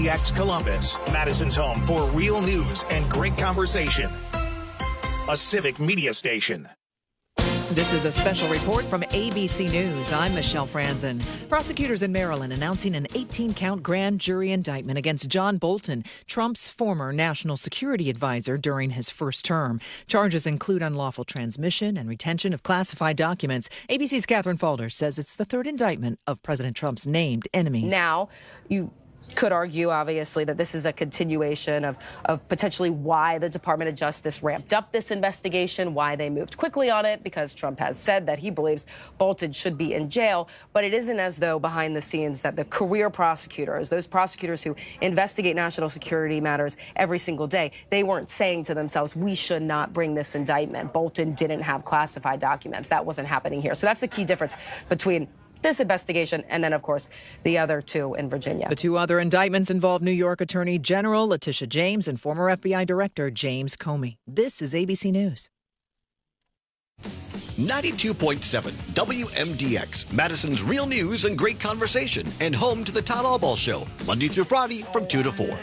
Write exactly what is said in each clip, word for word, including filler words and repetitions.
D X Columbus, Madison's home for real news and great conversation. A civic media station. This is a special report from A B C News. I'm Michelle Franzen. Prosecutors in Maryland announcing an eighteen-count grand jury indictment against John Bolton, Trump's former national security advisor during his first term. Charges include unlawful transmission and retention of classified documents. A B C's Catherine Falder says it's the third indictment of President Trump's named enemies. Now, you could argue, obviously, that this is a continuation of, of potentially why the Department of Justice ramped up this investigation, why they moved quickly on it, because Trump has said that he believes Bolton should be in jail. But it isn't as though behind the scenes that the career prosecutors, those prosecutors who investigate national security matters every single day, they weren't saying to themselves, we should not bring this indictment. Bolton didn't have classified documents. That wasn't happening here. So that's the key difference between this investigation and then, of course, the other two in Virginia. The two other indictments involve New York Attorney General Letitia James and former F B I Director James Comey. This is A B C News. ninety-two point seven W M D X, Madison's real news and great conversation, and home to the Todd Albaugh Show, Monday through Friday from two to four.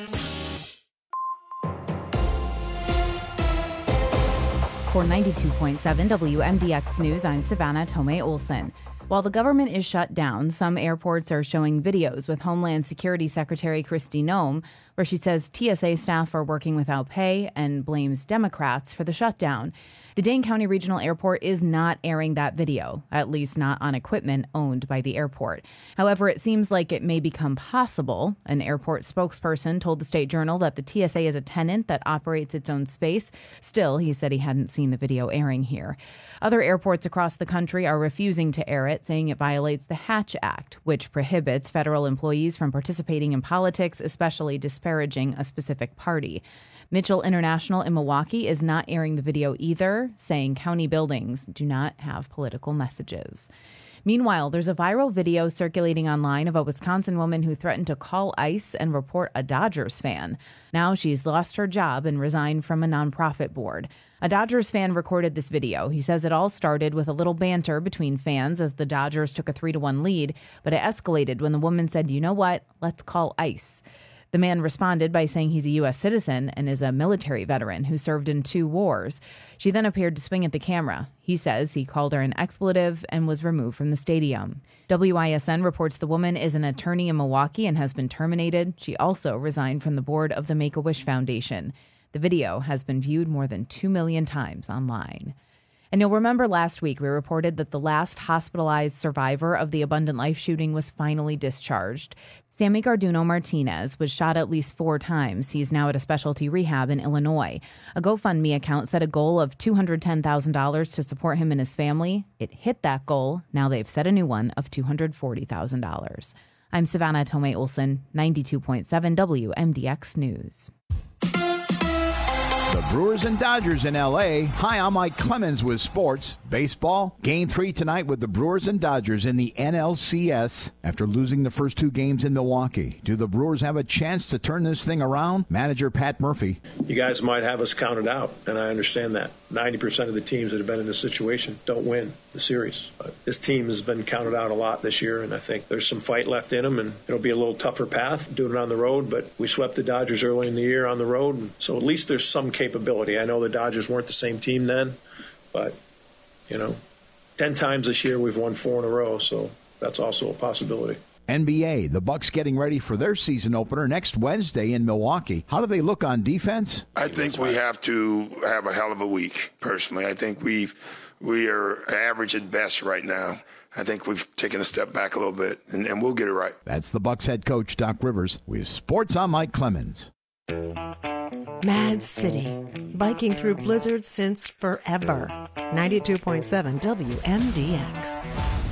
For ninety-two point seven W M D X News, I'm Savannah Tomei Olson. While the government is shut down, some airports are showing videos with Homeland Security Secretary Kristi Noem, where she says T S A staff are working without pay and blames Democrats for the shutdown. The Dane County Regional Airport is not airing that video, at least not on equipment owned by the airport. However, it seems like it may become possible. An airport spokesperson told the State Journal that the T S A is a tenant that operates its own space. Still, he said he hadn't seen the video airing here. Other airports across the country are refusing to air it, saying it violates the Hatch Act, which prohibits federal employees from participating in politics, especially disparaging a specific party. Mitchell International in Milwaukee is not airing the video either, saying county buildings do not have political messages. Meanwhile, there's a viral video circulating online of a Wisconsin woman who threatened to call ICE and report a Dodgers fan. Now she's lost her job and resigned from a nonprofit board. A Dodgers fan recorded this video. He says it all started with a little banter between fans as the Dodgers took a three to one lead, but it escalated when the woman said, "You know what? Let's call ICE." The man responded by saying he's a U S citizen and is a military veteran who served in two wars. She then appeared to swing at the camera. He says he called her an expletive and was removed from the stadium. W I S N reports the woman is an attorney in Milwaukee and has been terminated. She also resigned from the board of the Make-A-Wish Foundation. The video has been viewed more than two million times online. And you'll remember last week we reported that the last hospitalized survivor of the Abundant Life shooting was finally discharged. Sammy Garduno Martinez was shot at least four times. He's now at a specialty rehab in Illinois. A GoFundMe account set a goal of two hundred ten thousand dollars to support him and his family. It hit that goal. Now they've set a new one of two hundred forty thousand dollars. I'm Savannah Tomei Olson, ninety-two point seven W M D X News. The Brewers and Dodgers in L A. Hi, I'm Mike Clemens with sports. Baseball, game three tonight with the Brewers and Dodgers in the N L C S after losing the first two games in Milwaukee. Do the Brewers have a chance to turn this thing around? Manager Pat Murphy. You guys might have us counted out, and I understand that. ninety percent of the teams that have been in this situation don't win the series. But this team has been counted out a lot this year, and I think there's some fight left in them, and it'll be a little tougher path doing it on the road, but we swept the Dodgers early in the year on the road, and so at least there's some capability. I know the Dodgers weren't the same team then, but, you know, ten times this year we've won four in a row, so that's also a possibility. N B A, the Bucks getting ready for their season opener next Wednesday in Milwaukee. How do they look on defense? I think we have to have a hell of a week, personally. I think we've, we are average at best right now. I think we've taken a step back a little bit, and, and we'll get it right. That's the Bucks head coach, Doc Rivers. With sports, I'm Mike Clemens. Mad City, biking through blizzards since forever. ninety-two point seven W M D X.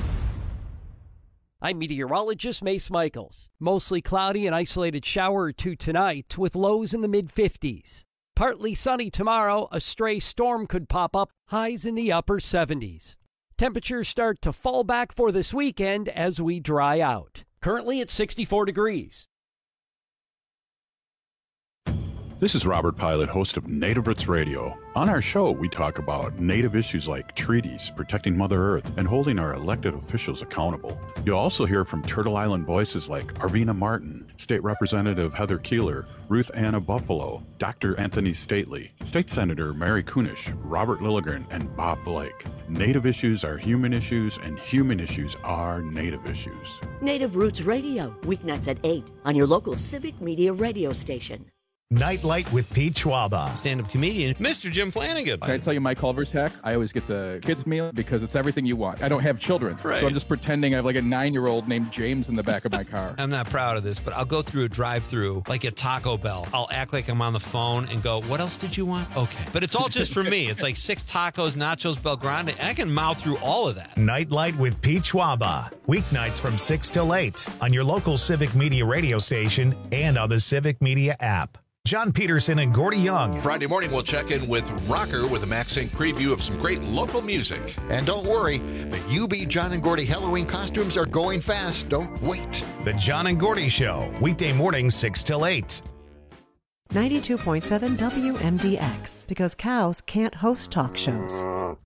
I'm meteorologist Mace Michaels. Mostly cloudy and isolated shower or two tonight with lows in the mid fifties. Partly sunny tomorrow, a stray storm could pop up, highs in the upper seventies. Temperatures start to fall back for this weekend as we dry out. Currently at sixty-four degrees. This is Robert Pilot, host of Native Roots Radio. On our show, we talk about Native issues like treaties, protecting Mother Earth, and holding our elected officials accountable. You'll also hear from Turtle Island voices like Arvina Martin, State Representative Heather Keeler, Ruth Anna Buffalo, Doctor Anthony Stately, State Senator Mary Kunish, Robert Lilligren, and Bob Blake. Native issues are human issues, and human issues are Native issues. Native Roots Radio, weeknights at eight on your local Civic Media radio station. Nightlight with Pete Schwaba. Stand-up comedian, Mister Jim Flanagan. Can I tell you my Culver's hack? I always get the kids' meal because it's everything you want. I don't have children, right. So I'm just pretending I have like a nine-year-old named James in the back of my car. I'm not proud of this, but I'll go through a drive-through like at Taco Bell. I'll act like I'm on the phone and go, what else did you want? Okay. But it's all just for me. It's like six tacos, nachos, Belgrande, and I can mouth through all of that. Nightlight with Pete Schwaba. Weeknights from six till eight on your local Civic Media radio station and on the Civic Media app. John Peterson and Gordy Young. Friday morning, we'll check in with Rocker with a MaxSync preview of some great local music. And don't worry, the U B John and Gordy Halloween costumes are going fast. Don't wait. The John and Gordy Show, weekday mornings six till eight. ninety-two point seven W M D X, because cows can't host talk shows.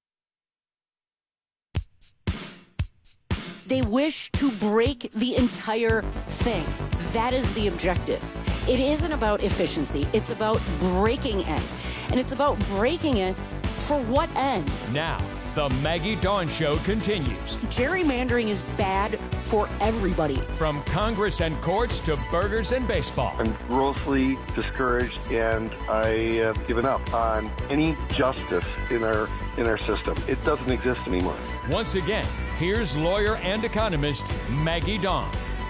They wish to break the entire thing. That is the objective. It isn't about efficiency. It's about breaking it. And it's about breaking it for what end? Now, the Maggie Dawn Show continues. Gerrymandering is bad for everybody. From Congress and courts to burgers and baseball. I'm grossly discouraged, and I have given up on any justice in our in our system. It doesn't exist anymore. Once again, here's lawyer and economist Maggie Dawn.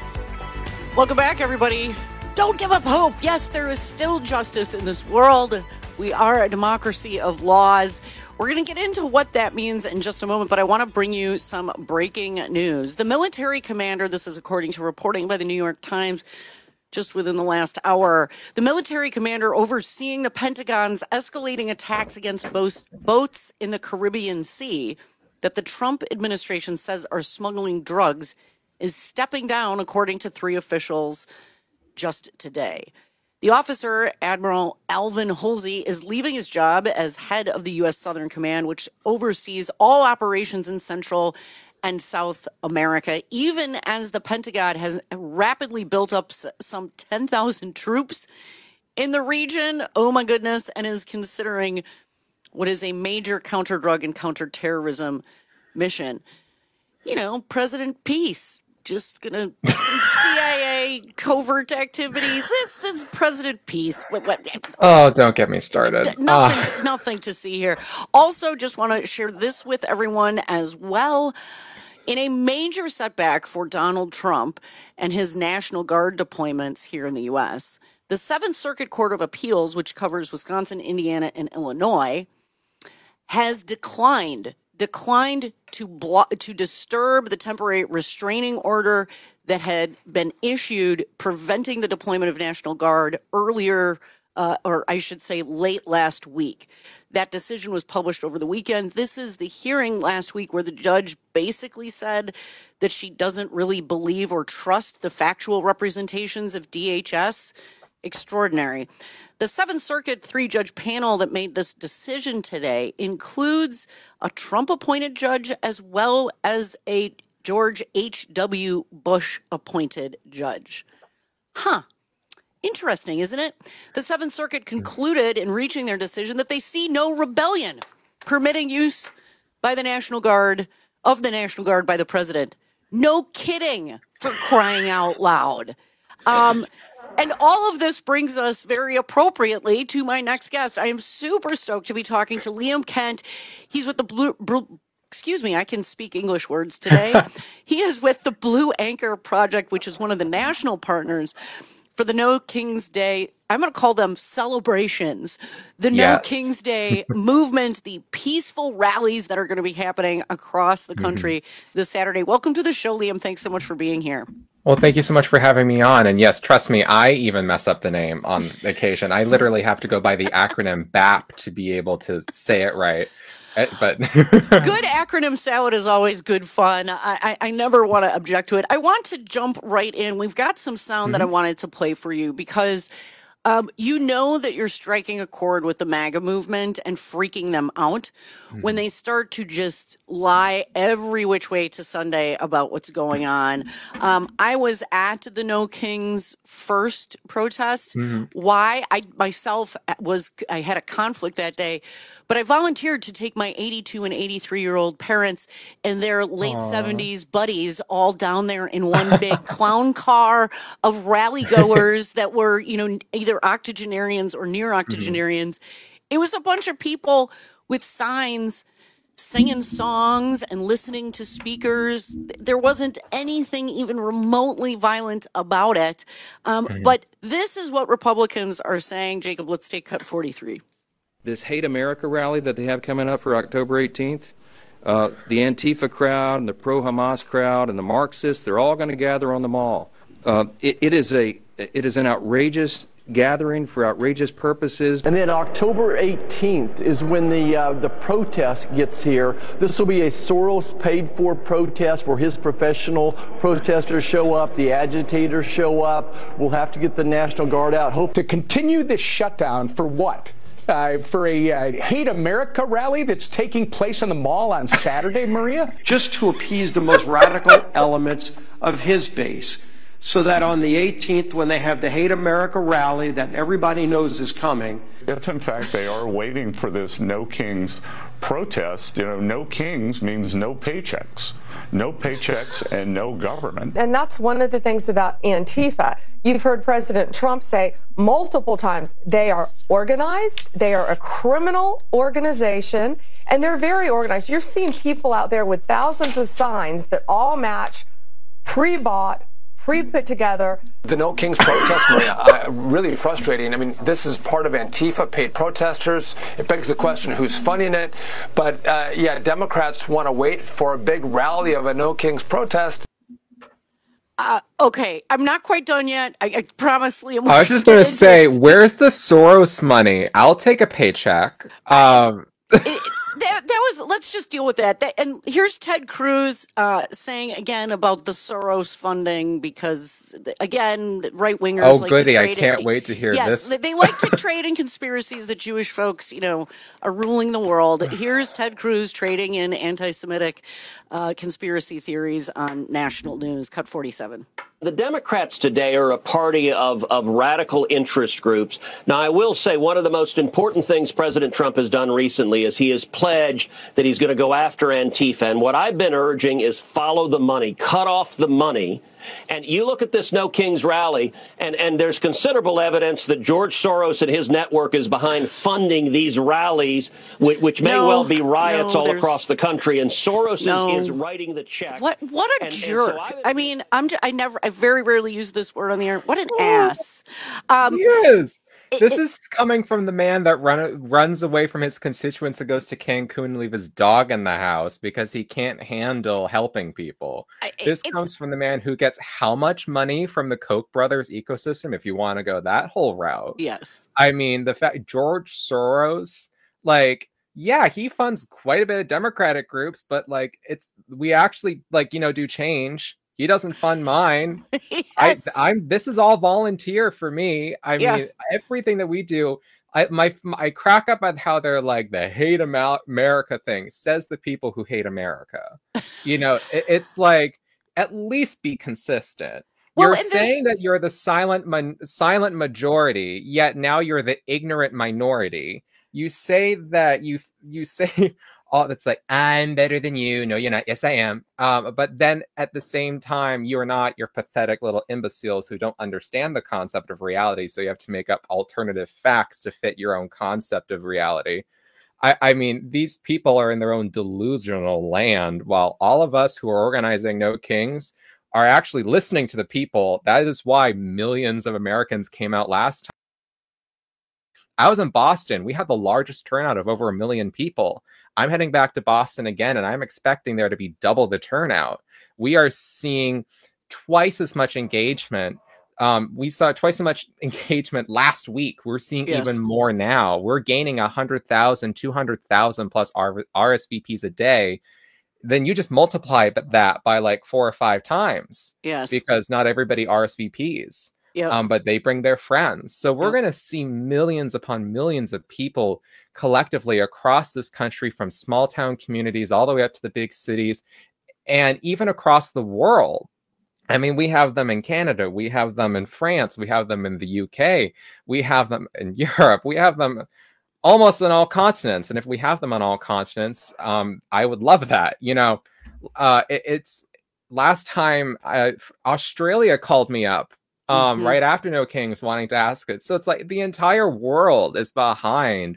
Welcome back, everybody. Don't give up hope. Yes, there is still justice in this world. We are a democracy of laws. We're going to get into what that means in just a moment, but I want to bring you some breaking news. The military commander, this is according to reporting by the New York Times just within the last hour, the military commander overseeing the Pentagon's escalating attacks against boats in the Caribbean Sea that the Trump administration says are smuggling drugs is stepping down, according to three officials just today. The officer, Admiral Alvin Holsey, is leaving his job as head of the U S Southern Command, which oversees all operations in Central and South America, even as the Pentagon has rapidly built up some ten thousand troops in the region. Oh, my goodness, and is considering what is a major counter-drug and counter-terrorism mission. You know, President Peace. Just gonna some C I A covert activities. This is President Peace. What, what? Oh, don't get me started. Nothing, uh. nothing to see here. Also, just want to share this with everyone as well. In a major setback for Donald Trump and his National Guard deployments here in the U S, the Seventh Circuit Court of Appeals, which covers Wisconsin, Indiana, and Illinois, has declined declined to block, to disturb the temporary restraining order that had been issued preventing the deployment of National Guard earlier, uh, or I should say late last week. That decision was published over the weekend. This is the hearing last week where the judge basically said that she doesn't really believe or trust the factual representations of D H S. Extraordinary. The Seventh Circuit three-judge panel that made this decision today includes a Trump-appointed judge as well as a George H W. Bush-appointed judge. Huh. Interesting, isn't it? The Seventh Circuit concluded in reaching their decision that they see no rebellion permitting use by the National Guard, of the National Guard by the president. No kidding, for crying out loud. Um... And all of this brings us very appropriately to my next guest. I am super stoked to be talking to Liam Kent. He's with the Blue, Blue excuse me, I can speak English words today. He is with the Blue Anchor Project, which is one of the national partners for the No King's Day. I'm going to call them celebrations. The No yes. King's Day movement, the peaceful rallies that are going to be happening across the country mm-hmm. this Saturday. Welcome to the show, Liam. Thanks so much for being here. Well, thank you so much for having me on. And yes, trust me, I even mess up the name on occasion. I literally have to go by the acronym B A P to be able to say it right. But good acronym salad is always good fun. I, I, I never want to object to it. I want to jump right in. We've got some sound mm-hmm. that I wanted to play for you because Um, you know that you're striking a chord with the MAGA movement and freaking them out mm-hmm. when they start to just lie every which way to Sunday about what's going on. Um, I was at the No Kings first protest. Mm-hmm. Why? I myself was, I had a conflict that day, but I volunteered to take my eighty-two and eighty-three year old parents and their late Aww. seventies buddies all down there in one big clown car of rally goers that were, you know, either octogenarians or near octogenarians. Mm-hmm. It was a bunch of people with signs singing songs and listening to speakers. There wasn't anything even remotely violent about it. Um, mm-hmm. But this is what Republicans are saying. Jacob, let's take cut forty-three. This Hate America rally that they have coming up for October eighteenth, uh, the Antifa crowd and the pro-Hamas crowd and the Marxists, they're all going to gather on the mall. Uh, it, it is a it is an outrageous gathering for outrageous purposes. And then October eighteenth is when the uh, the protest gets here. This will be a Soros paid for protest where his professional protesters show up, the agitators show up. We'll have to get the National Guard out. Hope to continue this shutdown for what? Uh, for a uh, Hate America rally that's taking place in the mall on Saturday, Maria? Just to appease the most radical elements of his base, so that on the eighteenth, when they have the Hate America rally that everybody knows is coming. If in fact they are waiting for this No Kings protest, you know, no kings means no paychecks. No paychecks and no government. And that's one of the things about Antifa. You've heard President Trump say multiple times they are organized, they are a criminal organization, and they're very organized. You're seeing people out there with thousands of signs that all match pre-bought, pre-put together. The No Kings protest, Maria, uh, really frustrating. I mean, this is part of Antifa, paid protesters. It begs the question, who's funding it? But, uh, yeah, Democrats want to wait for a big rally of a No Kings protest. Uh, okay, I'm not quite done yet. I, I promise, Liam. I was just going to say, where's the Soros money? I'll take a paycheck. Um... it, That, that was, let's just deal with that. that and here's Ted Cruz uh, saying again about the Soros funding because, again, right-wingers oh, like goody, to trade I can't in, wait to hear yes, this. Yes, they like to trade in conspiracies that Jewish folks, you know, are ruling the world. Here's Ted Cruz trading in anti-Semitic uh, conspiracy theories on national news. Cut forty-seven. The Democrats today are a party of, of radical interest groups. Now, I will say one of the most important things President Trump has done recently is he has pledged that he's going to go after Antifa. And what I've been urging is follow the money, cut off the money. And you look at this No Kings rally, and, and there's considerable evidence that George Soros and his network is behind funding these rallies, which, which may no, well be riots no, all across the country. And Soros no. is, is writing the check. What what a and, jerk! And so I mean, I'm just, I never, I very rarely use this word on the air. What an ass! Um, yes. It, this it, is coming from the man that run, runs away from his constituents and goes to Cancun and leave his dog in the house because he can't handle helping people. It, this comes from the man who gets how much money from the Koch brothers ecosystem, if you want to go that whole route. Yes. I mean, the fact George Soros, like, yeah, he funds quite a bit of Democratic groups, but like, it's, we actually, like, you know, do change. He doesn't fund mine. Yes. I, I'm. This is all volunteer for me. I yeah. mean, everything that we do. I my I crack up at how they're like the hate America thing. Says the people who hate America. You know, it, it's like at least be consistent. Well, you're saying this... that you're the silent mon- silent majority, yet now you're the ignorant minority. You say that you you say. Oh, that's like, I'm better than you. No, you're not. Yes, I am. Um, but then at the same time, you're not. You're pathetic little imbeciles who don't understand the concept of reality. So you have to make up alternative facts to fit your own concept of reality. I, I mean, these people are in their own delusional land, while all of us who are organizing No Kings are actually listening to the people. That is why millions of Americans came out last time. I was in Boston. We had the largest turnout of over a million people. I'm heading back to Boston again, and I'm expecting there to be double the turnout. We are seeing twice as much engagement. Um, we saw twice as much engagement last week. We're seeing yes. even more now. We're gaining one hundred thousand, two hundred thousand plus R- RSVPs a day. Then you just multiply that by like four or five times. Yes. Because not everybody R S V Ps. Yep. Um, but they bring their friends. So we're yep. going to see millions upon millions of people collectively across this country, from small town communities all the way up to the big cities, and even across the world. I mean, we have them in Canada, we have them in France, we have them in the U K, we have them in Europe, we have them almost on all continents. And if we have them on all continents, um, I would love that. You know, uh, it, it's last time uh, Australia called me up um, mm-hmm. right after No Kings, wanting to ask it. So it's like the entire world is behind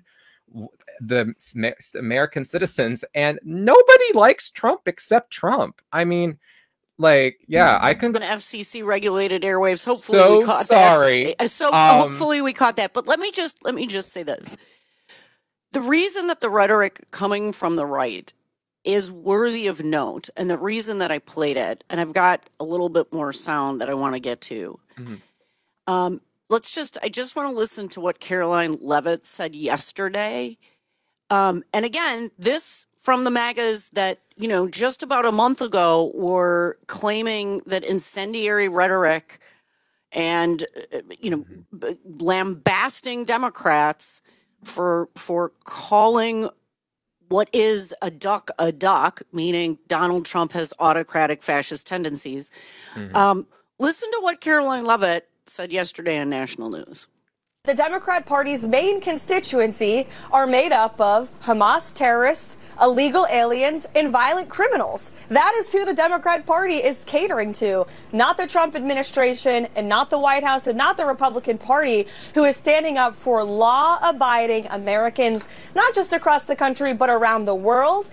the American citizens, and nobody likes Trump except Trump. I mean, like, yeah, I can. An F C C regulated airwaves. Hopefully, so we caught sorry. that. So um, hopefully we caught that. But let me just let me just say this: the reason that the rhetoric coming from the right is worthy of note, and the reason that I played it, and I've got a little bit more sound that I want to get to. Mm-hmm. Um, let's just. I just want to listen to what Karoline Leavitt said yesterday. Um, and again, this from the MAGAs that, you know, just about a month ago were claiming that incendiary rhetoric and, you know, b- lambasting Democrats for for calling what is a duck a duck, meaning Donald Trump has autocratic fascist tendencies. Mm-hmm. Um, listen to what Karoline Leavitt said yesterday on National News. The Democrat Party's main constituency are made up of Hamas terrorists, illegal aliens, and violent criminals. That is who the Democrat Party is catering to, not the Trump administration and not the White House and not the Republican Party, who is standing up for law-abiding Americans, not just across the country, but around the world.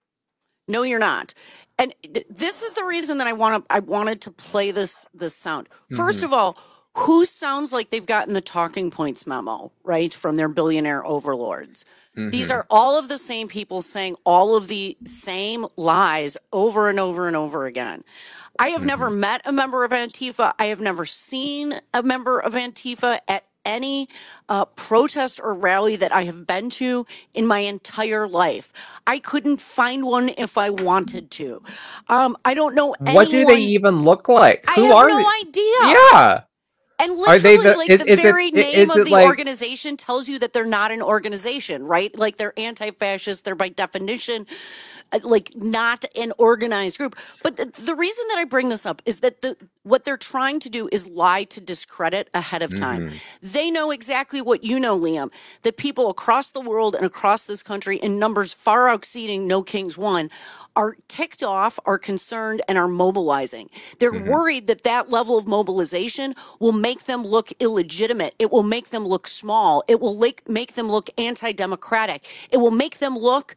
No, you're not. And this is the reason that I want to, I wanted to play this, this sound. First mm-hmm. of all, who sounds like they've gotten the talking points memo, right, from their billionaire overlords? Mm-hmm. These are all of the same people saying all of the same lies over and over and over again. I have mm-hmm. never met a member of Antifa. I have never seen a member of Antifa at any uh, protest or rally that I have been to in my entire life. I couldn't find one if I wanted to. Um, I don't know anyone. What do they even look like? I Who have are no they? idea. Yeah. And literally, the, like, is, the is very it, name of the like, organization tells you that they're not an organization, right? Like, they're anti-fascist. They're by definition, like, not an organized group. But the reason that I bring this up is that the what they're trying to do is lie to discredit ahead of time. Mm-hmm. They know exactly what you know, Liam, that people across the world and across this country, in numbers far exceeding No Kings One, are ticked off, are concerned, and are mobilizing. They're mm-hmm. worried that that level of mobilization will make them look illegitimate. It will make them look small. It will make, make them look anti-democratic. It will make them look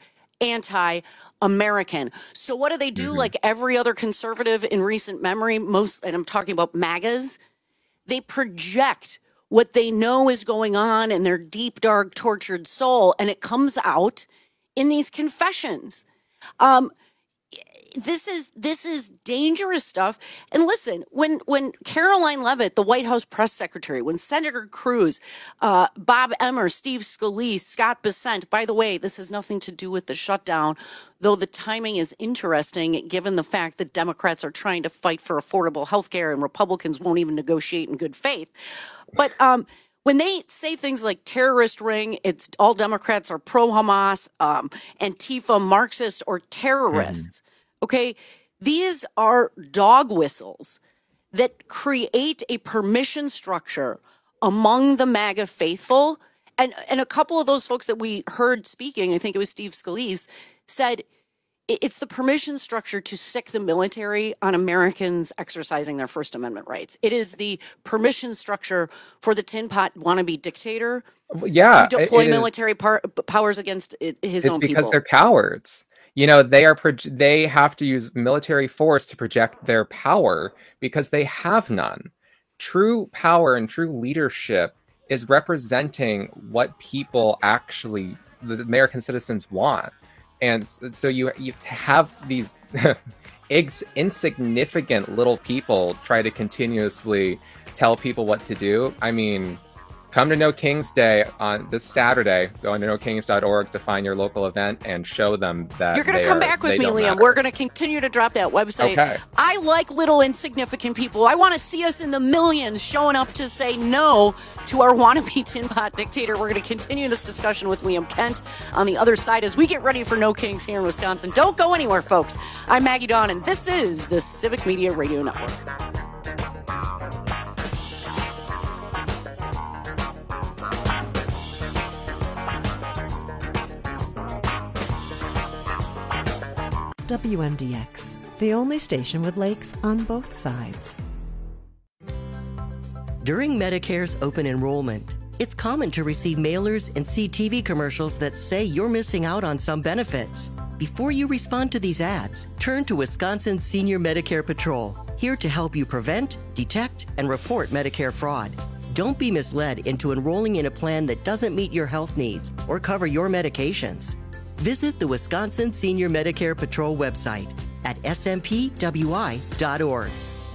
anti-American. So what do they do? Mm-hmm. Like every other conservative in recent memory, most, and I'm talking about MAGAs, they project what they know is going on in their deep, dark, tortured soul, and it comes out in these confessions. Um, This is this is dangerous stuff. And listen, when when Karoline Leavitt, the White House press secretary, when Senator Cruz, uh, Bob Emmer, Steve Scalise, Scott Bessent, by the way, this has nothing to do with the shutdown, though the timing is interesting given the fact that Democrats are trying to fight for affordable health care and Republicans won't even negotiate in good faith. But um, when they say things like terrorist ring, it's all Democrats are pro-Hamas, um, Antifa, Marxist, or terrorists. Mm. Okay, these are dog whistles that create a permission structure among the MAGA faithful. And, and a couple of those folks that we heard speaking, I think it was Steve Scalise, said it's the permission structure to sick the military on Americans exercising their First Amendment rights. It is the permission structure for the tin pot wannabe dictator yeah, to deploy it, it military par- powers against his it's own people. It's because they're cowards. You know, they are pro- they have to use military force to project their power because they have none. True power and true leadership is representing what people actually, the American citizens, want. And so you you have these insignificant little people try to continuously tell people what to do. I mean, Come to No Kings Day on this Saturday. Go on to no kings dot org to find your local event and show them that You're going to they come are- back with they me, don't Liam. matter. We're going to continue to drop that website. Okay. I like little insignificant people. I want to see us in the millions showing up to say no to our wannabe tin pot dictator. We're going to continue this discussion with Liam Kent on the other side as we get ready for No Kings here in Wisconsin. Don't go anywhere, folks. I'm Maggie Dawn, and this is the Civic Media Radio Network. W M D X, the only station with lakes on both sides. During Medicare's open enrollment, it's common to receive mailers and see T V commercials that say you're missing out on some benefits. Before you respond to these ads, turn to Wisconsin Senior Medicare Patrol, here to help you prevent, detect, and report Medicare fraud. Don't be misled into enrolling in a plan that doesn't meet your health needs or cover your medications. Visit the Wisconsin Senior Medicare Patrol website at s m p w i dot org.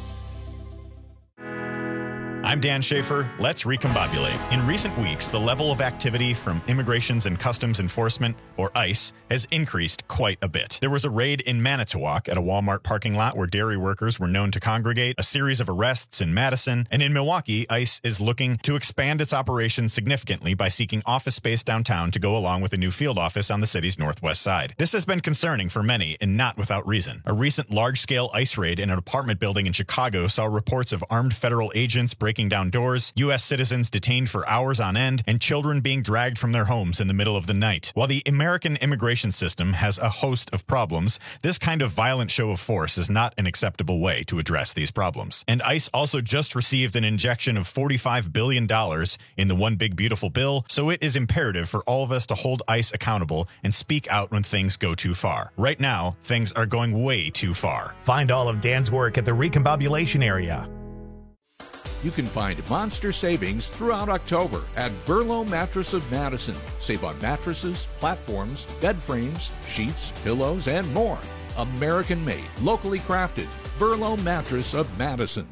I'm Dan Schaefer. Let's recombobulate. In recent weeks, the level of activity from Immigrations and Customs Enforcement, or ICE, has increased quite a bit. There was a raid in Manitowoc at a Walmart parking lot where dairy workers were known to congregate, a series of arrests in Madison, and in Milwaukee, ICE is looking to expand its operations significantly by seeking office space downtown to go along with a new field office on the city's northwest side. This has been concerning for many, and not without reason. A recent large-scale ICE raid in an apartment building in Chicago saw reports of armed federal agents breaking down doors, U S citizens detained for hours on end, and children being dragged from their homes in the middle of the night. While the American immigration system has a host of problems, this kind of violent show of force is not an acceptable way to address these problems. And ICE also just received an injection of forty-five billion dollars in the One Big Beautiful Bill, so it is imperative for all of us to hold ICE accountable and speak out when things go too far. Right now, things are going way too far. Find all of Dan's work at the Recombobulation area. You can find monster savings throughout October at Burlow Mattress of Madison. Save on mattresses, platforms, bed frames, sheets, pillows, and more. American made, locally crafted. Burlow Mattress of Madison.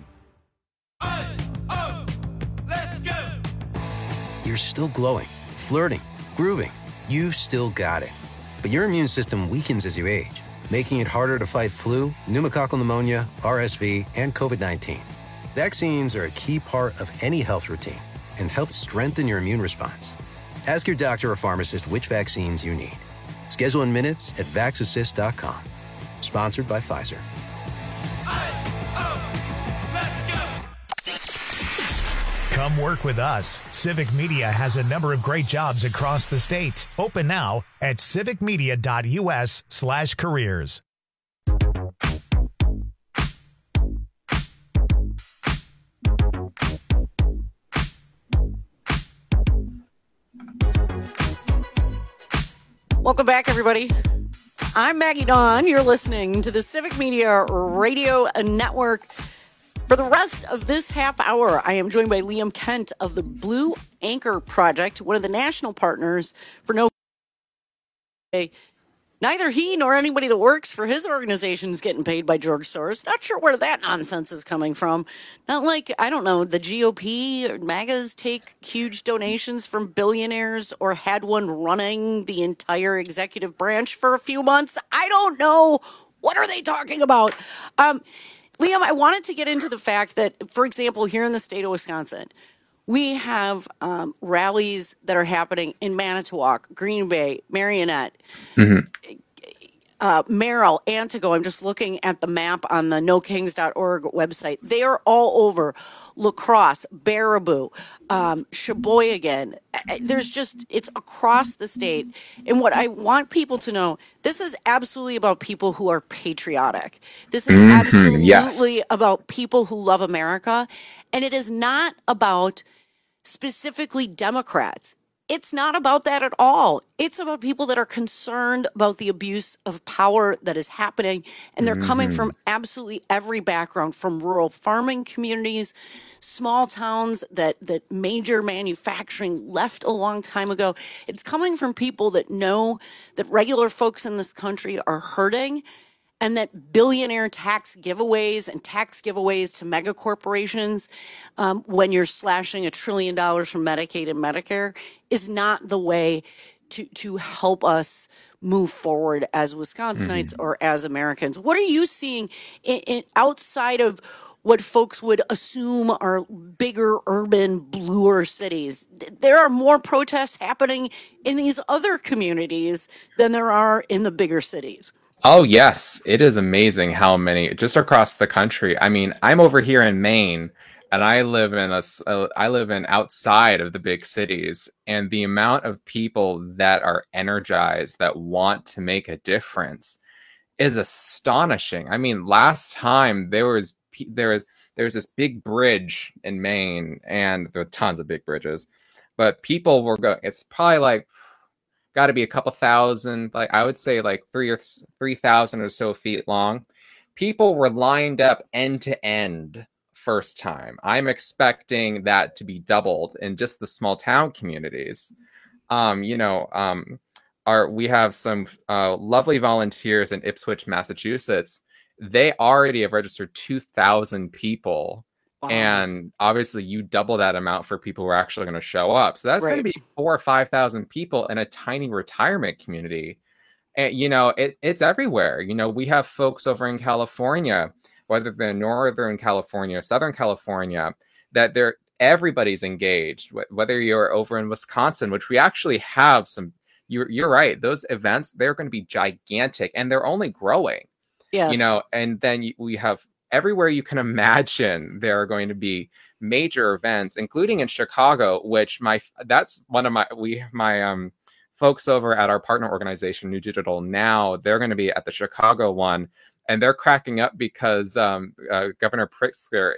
You're still glowing, flirting, grooving. You still got it. But your immune system weakens as you age, making it harder to fight flu, pneumococcal pneumonia, R S V, and COVID nineteen. Vaccines are a key part of any health routine and help strengthen your immune response. Ask your doctor or pharmacist which vaccines you need. Schedule in minutes at vax assist dot com. Sponsored by Pfizer. Come work with us. Civic Media has a number of great jobs across the state. Open now at civic media dot u s slash careers. Welcome back, everybody. I'm Maggie Dawn. You're listening to the Civic Media Radio Network. For the rest of this half hour, I am joined by Liam Kent of the Blue Anchor Project, one of the national partners for No. Neither he nor anybody that works for his organization is getting paid by George Soros. Not sure where that nonsense is coming from. Not like, I don't know, the G O P or MAGAs take huge donations from billionaires or had one running the entire executive branch for a few months. I don't know. What are they talking about? Um, Liam, I wanted to get into the fact that, for example, here in the state of Wisconsin, we have um, rallies that are happening in Manitowoc, Green Bay, Marionette, mm-hmm. uh, Merrill, Antigo. I'm just looking at the map on the no kings dot org website. They are all over. La Crosse, Baraboo, um, Sheboygan. There's just, it's across the state. And what I want people to know, this is absolutely about people who are patriotic. This is mm-hmm. absolutely yes. about people who love America. And it is not about specifically Democrats. It's not about that at all. It's about people that are concerned about the abuse of power that is happening. And they're mm-hmm. coming from absolutely every background, from rural farming communities, small towns that, that major manufacturing left a long time ago. It's coming from people that know that regular folks in this country are hurting. and that billionaire tax giveaways and tax giveaways to mega corporations um, when you're slashing a trillion dollars from Medicaid and Medicare is not the way to, to help us move forward as Wisconsinites mm-hmm. or as Americans. What are you seeing in, in, outside of what folks would assume are bigger, urban, bluer cities? There are more protests happening in these other communities than there are in the bigger cities. Oh, yes. It is amazing how many, just across the country. I mean, I'm over here in Maine, and I live in a, uh, I live in outside of the big cities, and the amount of people that are energized, that want to make a difference is astonishing. I mean, last time there was, there, there was this big bridge in Maine, and there are tons of big bridges, but people were going, it's probably like, got to be a couple thousand, like I would say like three or three thousand or so feet long. People were lined up end to end first time. I'm expecting that to be doubled in just the small town communities. Um, you know, um, our, we have some uh, lovely volunteers in Ipswich, Massachusetts. They already have registered two thousand people. Wow. And obviously you double that amount for people who are actually going to show up. So that's right. going to be four or five thousand people in a tiny retirement community. And, you know, it, it's everywhere. You know, we have folks over in California, whether they're Northern California, Southern California, that they're everybody's engaged, whether you're over in Wisconsin, which we actually have some, you're, you're right. Those events, they're going to be gigantic and they're only growing, yes. you know, and then you, we have everywhere you can imagine there are going to be major events, including in Chicago, which my that's one of my we my um folks over at our partner organization New Digital Now, they're going to be at the Chicago one, and they're cracking up because um uh, Governor Pritzker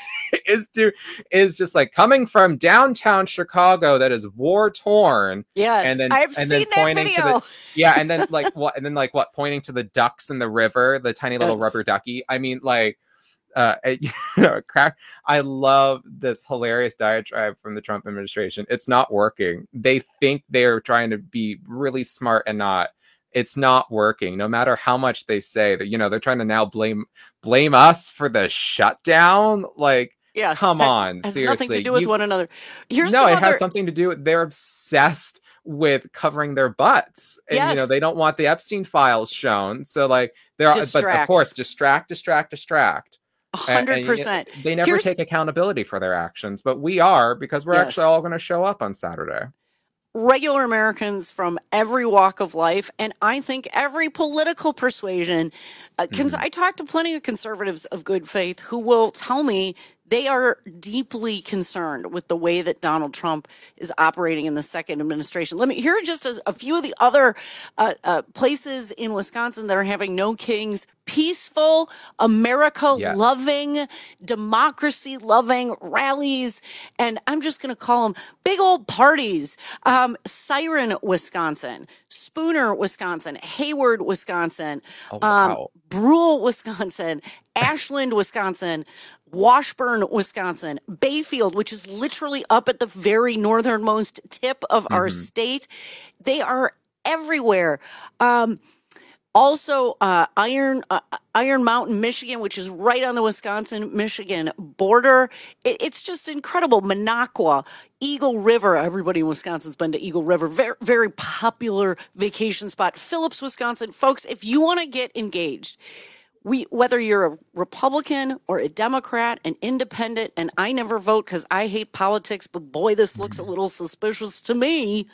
is to is just like coming from downtown Chicago that is war torn. Yes, and then I've and seen then that pointing video. to the yeah, and then like what and then like what pointing to the ducks in the river, the tiny little Yes. rubber ducky. I mean, like. Uh, you know, crack. I love this hilarious diatribe from the Trump administration. It's not working. They think they're trying to be really smart and not. It's not working. No matter how much they say that, you know, they're trying to now blame blame us for the shutdown. Like, Yeah, come it on, has seriously. nothing to do with You- one another. Here's no, some it other, has something to do with they're obsessed with covering their butts, and you Yes. know they don't want the Epstein files shown. So like there are, but of Distract. course, distract, distract, distract. A And- hundred and, percent. you know, They never Here's- take accountability for their actions, but we are because we're Yes. actually all going to show up on Saturday. regular Americans from every walk of life, and I think every political persuasion. Uh, cons- I talk to plenty of conservatives of good faith who will tell me they are deeply concerned with the way that Donald Trump is operating in the second administration. Let me here are just a, a few of the other uh, uh, places in Wisconsin that are having no kings. Peaceful, America-loving, democracy-loving rallies, and I'm just going to call them big old parties. Um, Siren, Wisconsin, Spooner, Wisconsin, Hayward, Wisconsin, Oh, wow. um, Brule, Wisconsin, Ashland, Wisconsin, Washburn, Wisconsin, Bayfield, which is literally up at the very northernmost tip of our Mm-hmm. state. They are everywhere. Um, also, uh, Iron uh, Iron Mountain, Michigan, which is right on the Wisconsin-Michigan border. It, it's just incredible. Minocqua, Eagle River. Everybody in Wisconsin's been to Eagle River. Very, very popular vacation spot. Phillips, Wisconsin. Folks, if you want to get engaged, we whether you're a Republican or a Democrat, an independent, and I never vote because I hate politics, but boy, this looks a little suspicious to me.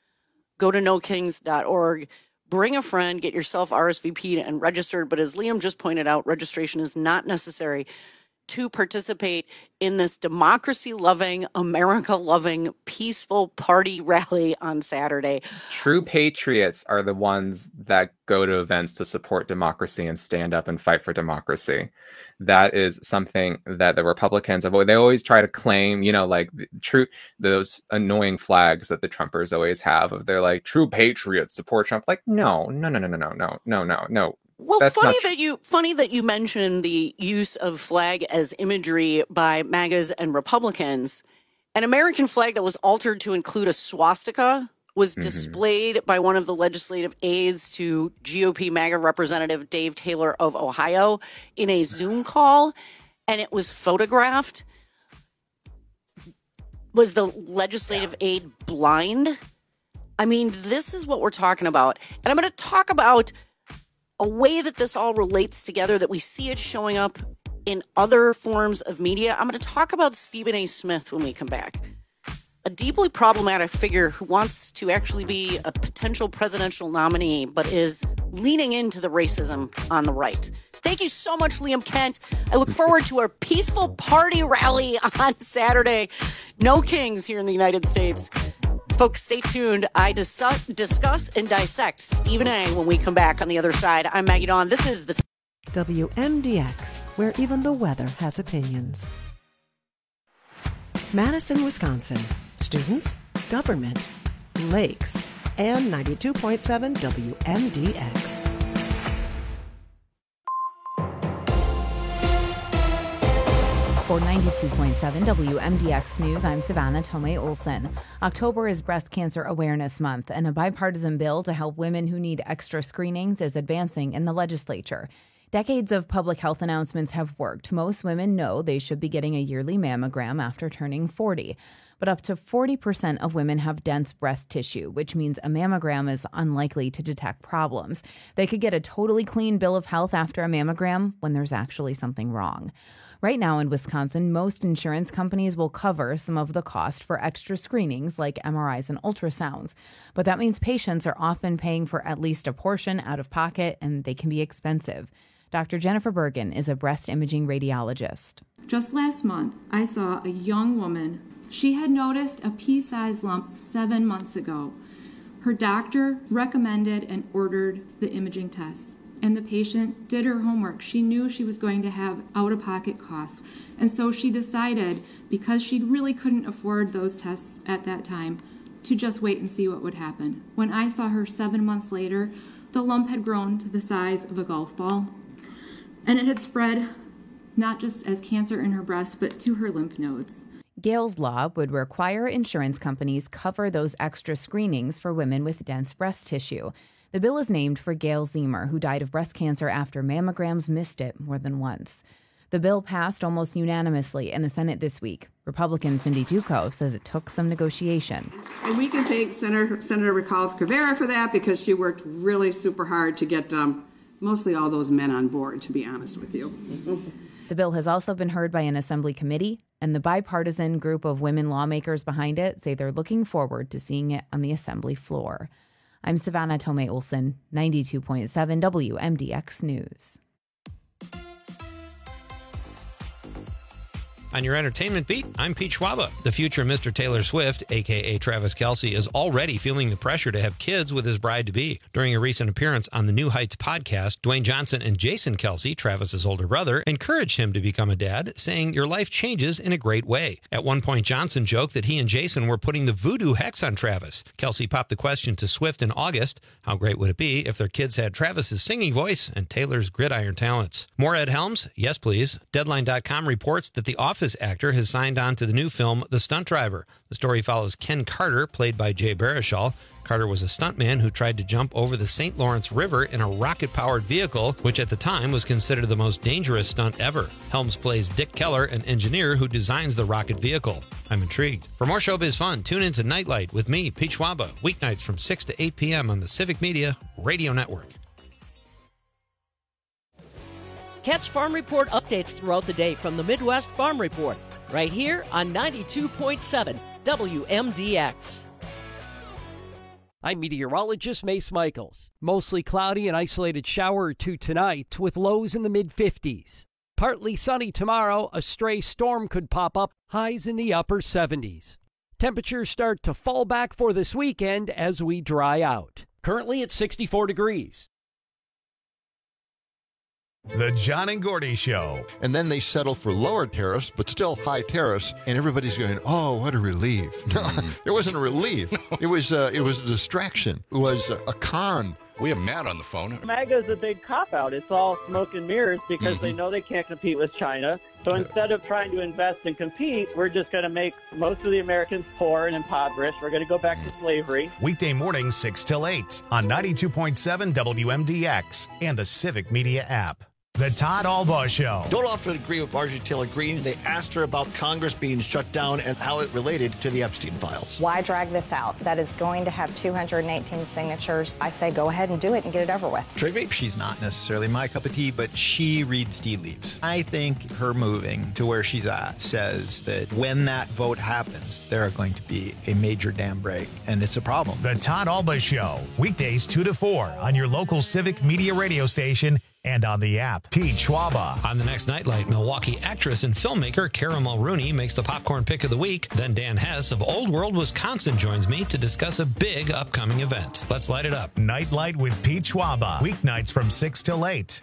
Go to no kings dot org. Bring a friend, get yourself R S V P'd and registered. But as Liam just pointed out, registration is not necessary to participate in this democracy-loving, America-loving, peaceful party rally on Saturday. True patriots are the ones that go to events to support democracy and stand up and fight for democracy. That is something that the Republicans have. They always try to claim, you know, like true those annoying flags that the Trumpers always have of they're like true patriots support Trump. Like no, no, no, no, no, no, no, no, no, no. Well, That's funny not tr- that you funny that you mentioned the use of flag as imagery by MAGAs and Republicans. An American flag that was altered to include a swastika was Mm-hmm. displayed by one of the legislative aides to G O P MAGA Representative Dave Taylor of Ohio in a Zoom call, and it was photographed. Was the legislative aide blind? I mean, this is what we're talking about. And I'm going to talk about a way that this all relates together, that we see it showing up in other forms of media. I'm going to talk about Stephen A. Smith when we come back. A deeply problematic figure who wants to actually be a potential presidential nominee, but is leaning into the racism on the right. Thank you so much, Liam Kent. I look forward to our peaceful party rally on Saturday. No kings here in the United States. Folks, stay tuned. I dis- discuss and dissect Stephen A. when we come back on the other side. I'm Maggie Dawn. This is the W M D X, where even the weather has opinions. Madison, Wisconsin. Students, government, lakes, and ninety-two point seven W M D X. For ninety-two point seven W M D X News, I'm Savannah Tomei Olson. October is Breast Cancer Awareness Month, and a bipartisan bill to help women who need extra screenings is advancing in the legislature. Decades of public health announcements have worked. Most women know they should be getting a yearly mammogram after turning forty. But up to forty percent of women have dense breast tissue, which means a mammogram is unlikely to detect problems. They could get a totally clean bill of health after a mammogram when there's actually something wrong. Right now in Wisconsin, most insurance companies will cover some of the cost for extra screenings like M R Is and ultrasounds. But that means patients are often paying for at least a portion out of pocket, and they can be expensive. Doctor Jennifer Bergen is a breast imaging radiologist. Just last month, I saw a young woman. She had noticed a pea-sized lump seven months ago. Her doctor recommended and ordered the imaging tests, and the patient did her homework. She knew she was going to have out-of-pocket costs, and so she decided, because she really couldn't afford those tests at that time, to just wait and see what would happen. When I saw her seven months later, the lump had grown to the size of a golf ball, and it had spread not just as cancer in her breast, but to her lymph nodes. Gale's Law would require insurance companies cover those extra screenings for women with dense breast tissue. The bill is named for Gail Zemer, who died of breast cancer after mammograms missed it more than once. The bill passed almost unanimously in the Senate this week. Republican Cindy Duco says it took some negotiation. And we can thank Senator, Senator Raquel Cabrera for that, because she worked really super hard to get um, mostly all those men on board, to be honest with you. The bill has also been heard by an assembly committee, and the bipartisan group of women lawmakers behind it say they're looking forward to seeing it on the assembly floor. I'm Savannah Tomei Olson, ninety-two point seven W M D X News. On your entertainment beat, I'm Pete Schwaba. The future Mister Taylor Swift, a k a. Travis Kelce, is already feeling the pressure to have kids with his bride-to-be. During a recent appearance on the New Heights podcast, Dwayne Johnson and Jason Kelce, Travis's older brother, encouraged him to become a dad, saying, "Your life changes in a great way." At one point, Johnson joked that he and Jason were putting the voodoo hex on Travis. Kelce popped the question to Swift in August, how great would it be if their kids had Travis's singing voice and Taylor's gridiron talents? More Ed Helms? Yes, please. Deadline dot com reports that The Office actor has signed on to the new film The Stunt Driver. The story follows Ken Carter, played by Jay Baruchel. Carter was a stuntman who tried to jump over the Saint Lawrence River in a rocket-powered vehicle, which at the time was considered the most dangerous stunt ever. Helms plays Dick Keller, an engineer who designs the rocket vehicle. I'm intrigued. For more showbiz fun, tune in to Nightlight with me, Pete Schwaba, weeknights from six to eight p.m. on the Civic Media Radio Network. Catch Farm Report updates throughout the day from the Midwest Farm Report, right here on ninety-two point seven W M D X. I'm meteorologist Mace Michaels. Mostly cloudy and isolated shower or two tonight with lows in the mid-fifties. Partly sunny tomorrow, a stray storm could pop up, highs in the upper seventies. Temperatures start to fall back for this weekend as we dry out. Currently at sixty-four degrees. The John and Gordy Show. And then they settle for lower tariffs, but still high tariffs, and everybody's going, "Oh, what a relief!" No, it wasn't a relief. It was uh, it was a distraction. It was a con We have Matt on the phone. MAGA is a big cop-out. It's all smoke and mirrors because Mm-hmm. they know they can't compete with China. So instead of trying to invest and compete, we're just going to make most of the Americans poor and impoverished. We're going to go back to slavery. Weekday mornings six till eight on ninety-two point seven W M D X and the Civic Media app. The Todd Albaugh Show. Don't often agree with Marjorie Taylor Greene. They asked her about Congress being shut down and how it related to the Epstein files. Why drag this out? That is going to have two hundred eighteen signatures. I say go ahead and do it and get it over with. Trigby? She's not necessarily my cup of tea, but she reads tea leaves. I think her moving to where she's at says that when that vote happens, there are going to be a major dam break, and it's a problem. The Todd Albaugh Show. Weekdays two to four on your local Civic Media radio station and on the app. Pete Schwaba. On the next Nightlight, Milwaukee actress and filmmaker Cara Mulrooney makes the popcorn pick of the week. Then Dan Hess of Old World, Wisconsin joins me to discuss a big upcoming event. Let's light it up. Nightlight with Pete Schwaba. Weeknights from six till eight.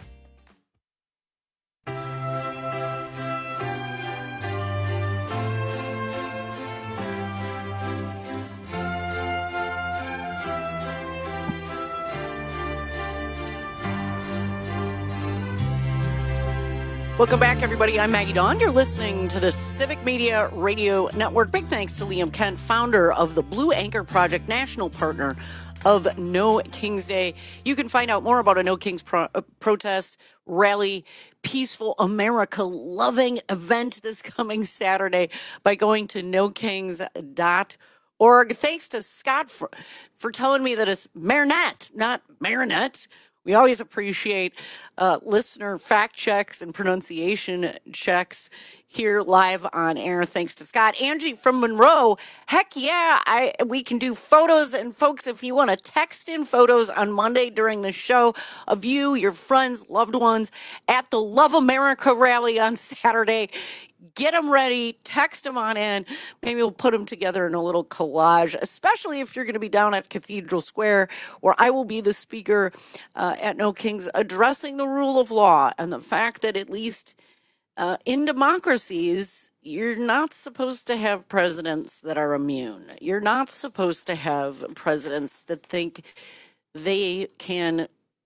Welcome back, everybody. I'm Maggie Dawn. You're listening to the Civic Media Radio Network. Big thanks to Liam Kent, founder of the Blue Anchor Project, national partner of No Kings Day. You can find out more about a No Kings pro- uh, protest, rally, peaceful America-loving event this coming Saturday by going to no kings dot org. Thanks to Scott for, for telling me that it's Marinette, not Marinette. We always appreciate uh, listener fact checks and pronunciation checks here live on air. Thanks to Scott. Angie from Monroe. Heck yeah, I we can do photos. And folks, if you want to text in photos on Monday during the show of you, your friends, loved ones at the Love America rally on Saturday, get them ready, text them on in. Maybe we'll put them together in a little collage, especially if you're going to be down at Cathedral Square, where I will be the speaker uh, at No Kings addressing the rule of law and the fact that at least uh, in democracies, you're not supposed to have presidents that are immune. You're not supposed to have presidents that think they can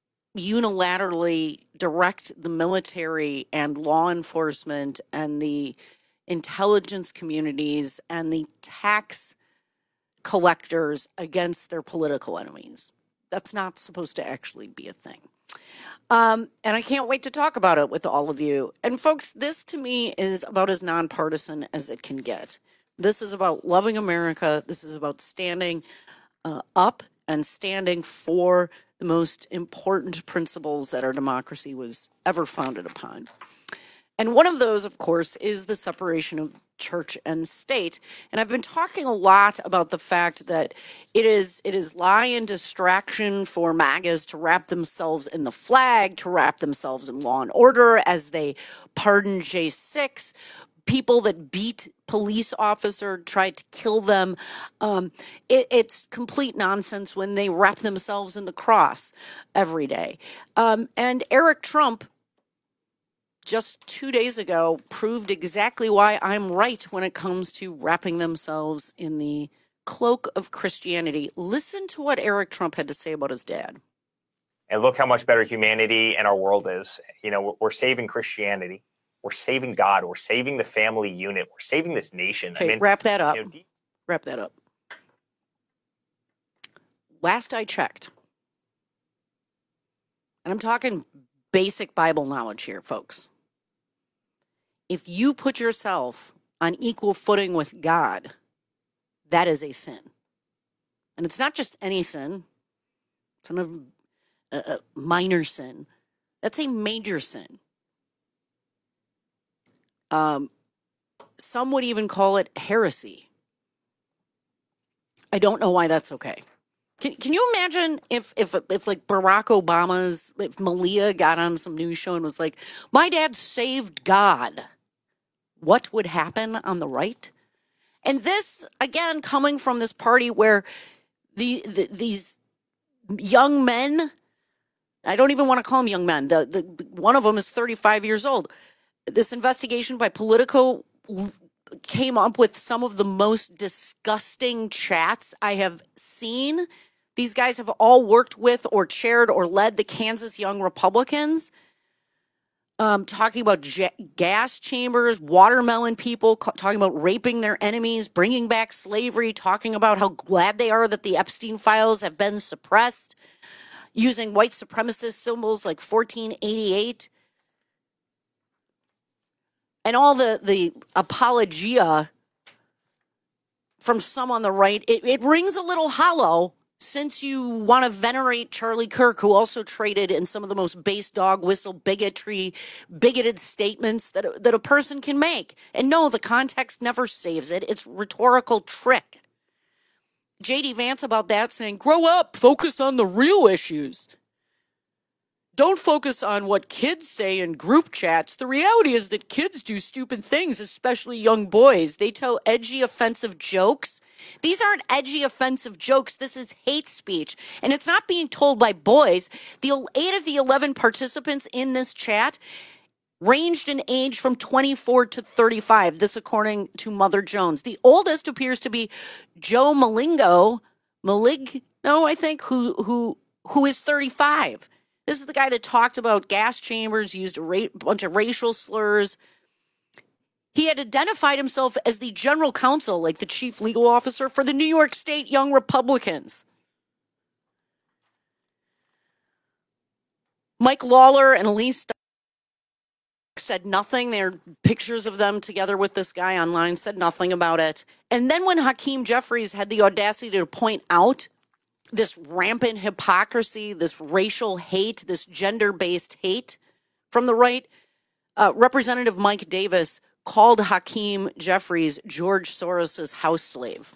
unilaterally direct the military and law enforcement and the intelligence communities and the tax collectors against their political enemies. That's not supposed to actually be a thing. Um, and I can't wait to talk about it with all of you. And folks, this to me is about as nonpartisan as it can get. This is about loving America. This is about standing uh, up and standing for the most important principles that our democracy was ever founded upon. And one of those, of course, is the separation of church and state. And I've been talking a lot about the fact that it is it is lie and distraction for MAGAs to wrap themselves in the flag, to wrap themselves in law and order as they pardon J six, people that beat police officer, tried to kill them. Um, it, it's complete nonsense when they wrap themselves in the cross every day. Um, and Eric Trump, just two days ago, proved exactly why I'm right when it comes to wrapping themselves in the cloak of Christianity. Listen to what Eric Trump had to say about his dad. And look how much better humanity and our world is. You know, we're, we're saving Christianity. We're saving God. We're saving the family unit. We're saving this nation. Okay, I mean, wrap that up. You know, deep- wrap that up. Last I checked, and I'm talking basic Bible knowledge here, folks. If you put yourself on equal footing with God, that is a sin. And it's not just any sin. It's not a, a minor sin. That's a major sin. Um, some would even call it heresy. I don't know why that's okay. Can Can you imagine if if if like Barack Obama's if Malia got on some news show and was like, "My dad saved God," what would happen on the right? And this again coming from this party where the, the these young men, I don't even want to call them young men. The the one of them is thirty-five years old. This investigation by Politico came up with some of the most disgusting chats I have seen These guys have all worked with or chaired or led the Kansas Young Republicans. Um, talking about j- gas chambers, watermelon people, ca- talking about raping their enemies, bringing back slavery, talking about how glad they are that the Epstein files have been suppressed, using white supremacist symbols like fourteen eighty-eight. And all the, the apologia from some on the right, it, it rings a little hollow since you want to venerate Charlie Kirk, who also traded in some of the most base dog whistle bigotry, bigoted statements that, that a person can make. And no, the context never saves it. It's rhetorical trick. J D Vance about that saying, grow up, focus on the real issues. Don't focus on what kids say in group chats. The reality is that kids do stupid things, especially young boys. They tell edgy, offensive jokes. These aren't edgy, offensive jokes. This is hate speech. And it's not being told by boys. The eight of the eleven participants in this chat ranged in age from twenty-four to thirty-five. This according to Mother Jones. The oldest appears to be Joe Malingo, Maligno, I think, who who who is thirty-five. This is the guy that talked about gas chambers, used a ra- bunch of racial slurs. He had identified himself as the general counsel, like the chief legal officer for the New York State Young Republicans. Mike Lawler and Elise said nothing. There are pictures of them together with this guy online, said nothing about it. And then when Hakeem Jeffries had the audacity to point out this rampant hypocrisy, this racial hate, this gender-based hate from the right, uh, Representative Mike Davis called Hakeem Jeffries George Soros's house slave,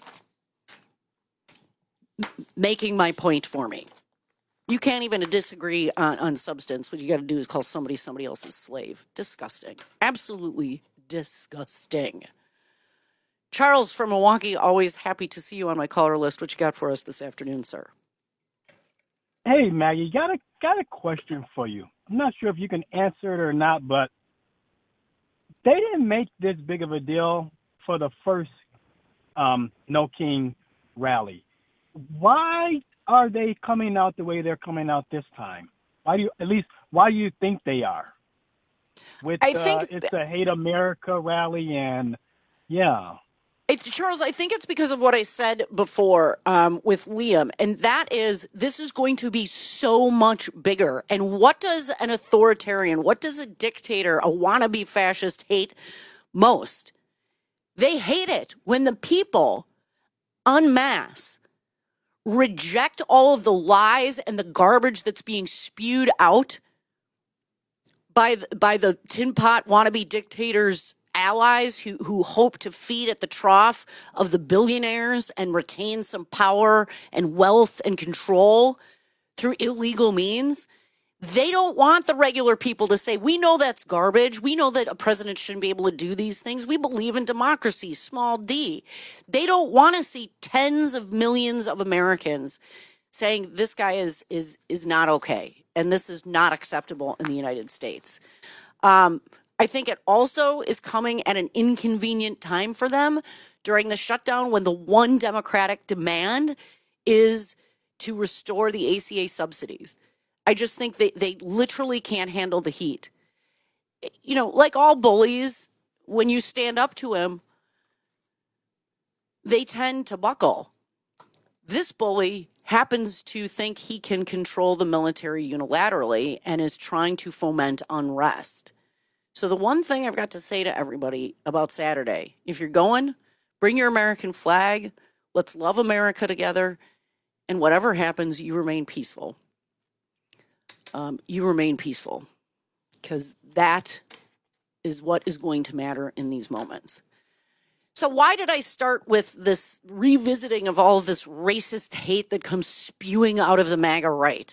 M- making my point for me. You can't even disagree on, on substance. What you got to do is call somebody somebody else's slave. Disgusting. Absolutely disgusting. Charles from Milwaukee, always happy to see you on my caller list. What you got for us this afternoon, sir? Hey, Maggie, got a got a question for you. I'm not sure if you can answer it or not, but they didn't make this big of a deal for the first um, No King rally. Why are they coming out the way they're coming out this time? Why do you, at least, why do you think they are? With I uh, think it's a Hate America rally, and yeah. It's, Charles, I think it's because of what I said before um, with Liam, and that is this is going to be so much bigger. And what does an authoritarian, what does a dictator, a wannabe fascist hate most? They hate it when the people en masse reject all of the lies and the garbage that's being spewed out by the, by the tin pot wannabe dictators' allies who, who hope to feed at the trough of the billionaires and retain some power and wealth and control through illegal means. They don't want the regular people to say, we know that's garbage. We know that a president shouldn't be able to do these things. We believe in democracy, small d. They don't want to see tens of millions of Americans saying this guy is is is not okay and this is not acceptable in the United States. Um, I think it also is coming at an inconvenient time for them during the shutdown when the one Democratic demand is to restore the A C A subsidies. I just think they, they literally can't handle the heat. You know, like all bullies, when you stand up to him, they tend to buckle. This bully happens to think he can control the military unilaterally and is trying to foment unrest. So the one thing I've got to say to everybody about Saturday, if you're going, bring your American flag, let's love America together, and whatever happens, you remain peaceful. Um, you remain peaceful, because that is what is going to matter in these moments. So why did I start with this revisiting of all of this racist hate that comes spewing out of the MAGA right?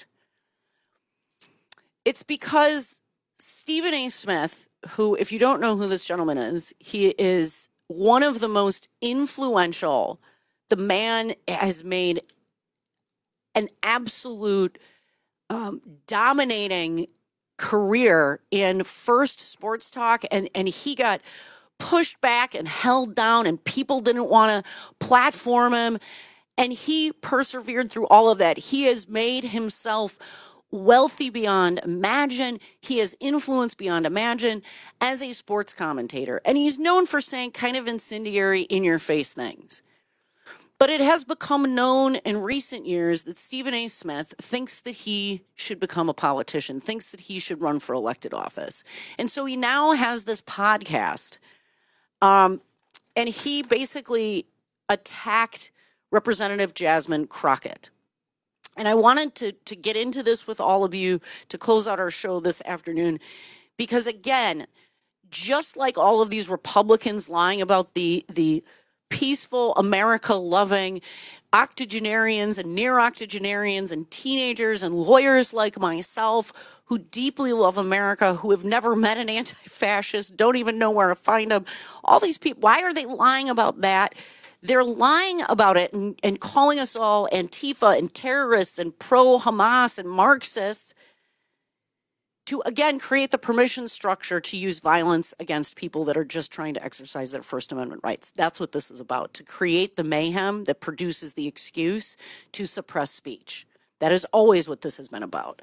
It's because Stephen A. Smith, who, if you don't know who this gentleman is, he is one of the most influential. The man has made an absolute um, dominating career in first sports talk, and, and he got pushed back and held down, and people didn't want to platform him. And he persevered through all of that. He has made himself wealthy beyond imagine. He has influence beyond imagine as a sports commentator. And he's known for saying kind of incendiary, in-your-face things. But it has become known in recent years that Stephen A. Smith thinks that he should become a politician, thinks that he should run for elected office. And so he now has this podcast. Um, and he basically attacked Representative Jasmine Crockett. And I wanted to, to get into this with all of you to close out our show this afternoon, because again, just like all of these Republicans lying about the, the peaceful, America-loving octogenarians and near-octogenarians and teenagers and lawyers like myself who deeply love America, who have never met an anti-fascist, don't even know where to find them, all these people, why are they lying about that? They're lying about it and, and calling us all Antifa and terrorists and pro-Hamas and Marxists to, again, create the permission structure to use violence against people that are just trying to exercise their First Amendment rights. That's what this is about, to create the mayhem that produces the excuse to suppress speech. That is always what this has been about.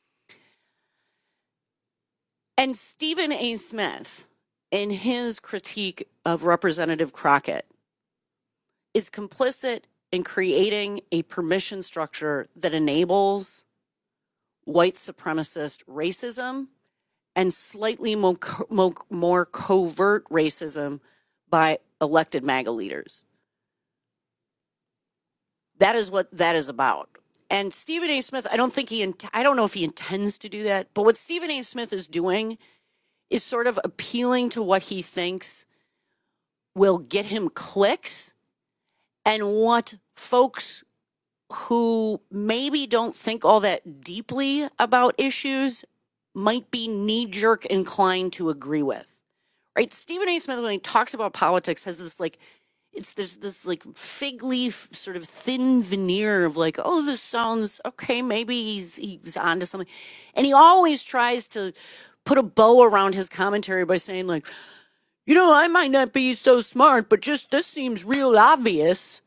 And Stephen A. Smith, in his critique of Representative Crockett, is complicit in creating a permission structure that enables white supremacist racism and slightly more, more, more covert racism by elected MAGA leaders. That is what that is about. And Stephen A. Smith, I don't think he, I don't know if he intends to do that, but what Stephen A. Smith is doing is sort of appealing to what he thinks will get him clicks, and what folks who maybe don't think all that deeply about issues might be knee-jerk inclined to agree with, right? Stephen A. Smith, when he talks about politics, has this like, it's there's this like fig leaf sort of thin veneer of like, oh, this sounds okay, maybe he's he's onto something, and he always tries to put a bow around his commentary by saying like, you know, I might not be so smart, but just this seems real obvious.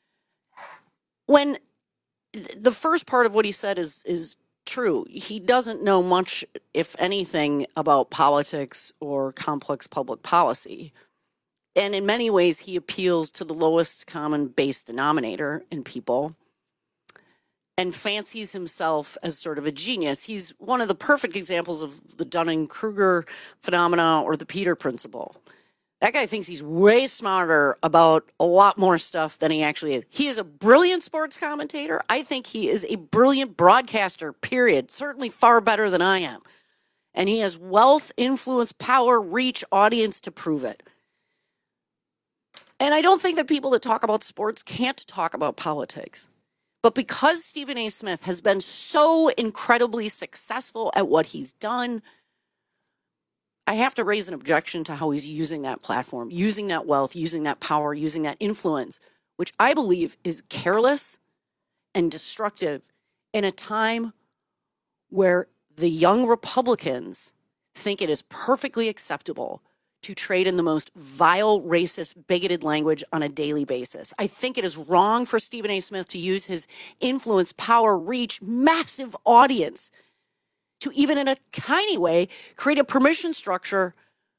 When the first part of what he said is is true. He doesn't know much, if anything, about politics or complex public policy. And in many ways, he appeals to the lowest common base denominator in people and fancies himself as sort of a genius. He's one of the perfect examples of the Dunning-Kruger phenomena or the Peter Principle. That guy thinks he's way smarter about a lot more stuff than he actually is. He is a brilliant sports commentator. I think he is a brilliant broadcaster, period. Certainly far better than I am. And he has wealth, influence, power, reach, audience to prove it. And I don't think that people that talk about sports can't talk about politics. But because Stephen A. Smith has been so incredibly successful at what he's done, I have to raise an objection to how he's using that platform, using that wealth, using that power, using that influence, which I believe is careless and destructive in a time where the young Republicans think it is perfectly acceptable to trade in the most vile, racist, bigoted language on a daily basis. I think it is wrong for Stephen A. Smith to use his influence, power, reach, massive audience to even in a tiny way create a permission structure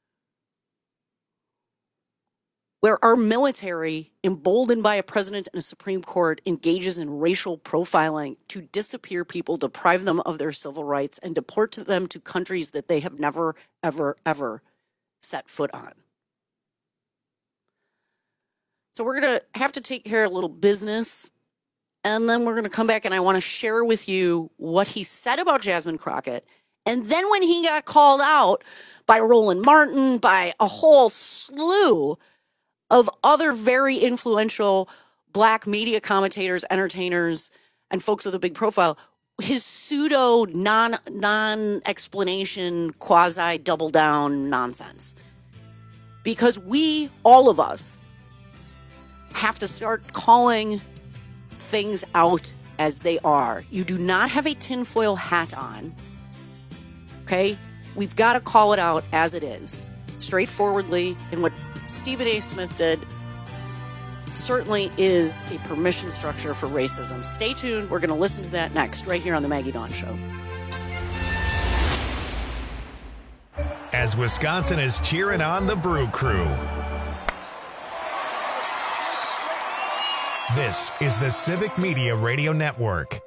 where our military, emboldened by a president and a Supreme Court, engages in racial profiling to disappear people, deprive them of their civil rights, and deport them to countries that they have never, ever, ever set foot on. So we're going to have to take care of a little business, and then we're going to come back and I want to share with you what he said about Jasmine Crockett. And then when he got called out by Roland Martin, by a whole slew of other very influential black media commentators, entertainers, and folks with a big profile, his pseudo non non explanation, quasi double down nonsense. Because we, all of us, have to start calling things out as they are. You do not have a tinfoil hat on. Okay? We've got to call it out as it is, straightforwardly. And what Stephen A. Smith did certainly is a permission structure for racism. Stay tuned. We're going to listen to that next, right here on The Maggie Dawn Show. As Wisconsin is cheering on the Brew Crew. This is the Civic Media Radio Network.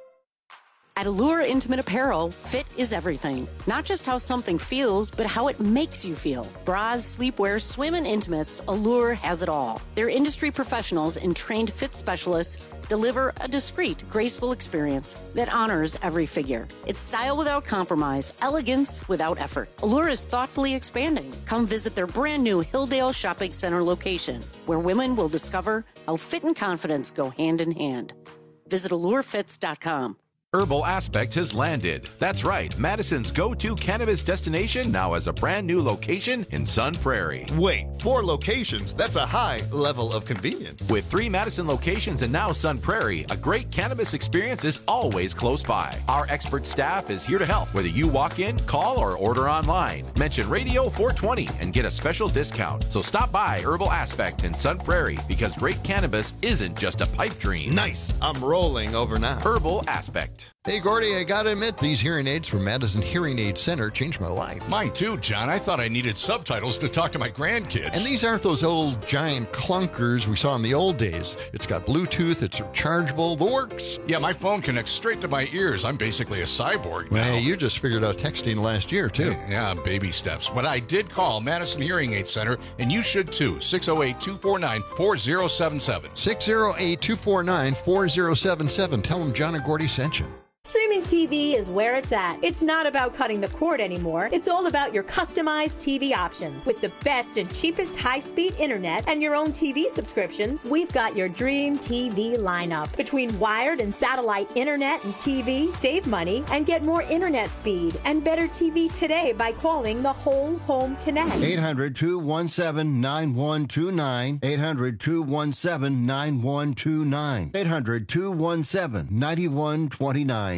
At Allure Intimate Apparel, fit is everything. Not just how something feels, but how it makes you feel. Bras, sleepwear, swim, and intimates, Allure has it all. Their industry professionals and trained fit specialists deliver a discreet, graceful experience that honors every figure. It's style without compromise, elegance without effort. Allure is thoughtfully expanding. Come visit their brand new Hilldale Shopping Center location, where women will discover how fit and confidence go hand in hand. Visit allure fits dot com. Herbal Aspect has landed. That's right. Madison's go-to cannabis destination now has a brand new location in Sun Prairie. Wait, four locations? That's a high level of convenience. With three Madison locations and now Sun Prairie, a great cannabis experience is always close by. Our expert staff is here to help, whether you walk in, call, or order online. Mention Radio four twenty and get a special discount. So stop by Herbal Aspect in Sun Prairie, because great cannabis isn't just a pipe dream. Nice. I'm rolling over now. Herbal Aspect. Hey, Gordy, I gotta admit, these hearing aids from Madison Hearing Aid Center changed my life. Mine too, John. I thought I needed subtitles to talk to my grandkids. And these aren't those old giant clunkers we saw in the old days. It's got Bluetooth, it's rechargeable, the works. Yeah, my phone connects straight to my ears. I'm basically a cyborg now. Well, you just figured out texting last year, too. Yeah, baby steps. But I did call Madison Hearing Aid Center, and you should too. six oh eight, two four nine, four oh seven seven. six oh eight, two four nine, four oh seven seven. Tell them John and Gordy sent you. Streaming T V is where it's at. It's not about cutting the cord anymore. It's all about your customized T V options. With the best and cheapest high-speed internet and your own T V subscriptions, we've got your dream T V lineup. Between wired and satellite internet and T V, save money and get more internet speed and better T V today by calling the Whole Home Connect. eight hundred, two one seven, nine one two nine. eight hundred, two one seven, nine one two nine. eight hundred, two one seven, nine one two nine.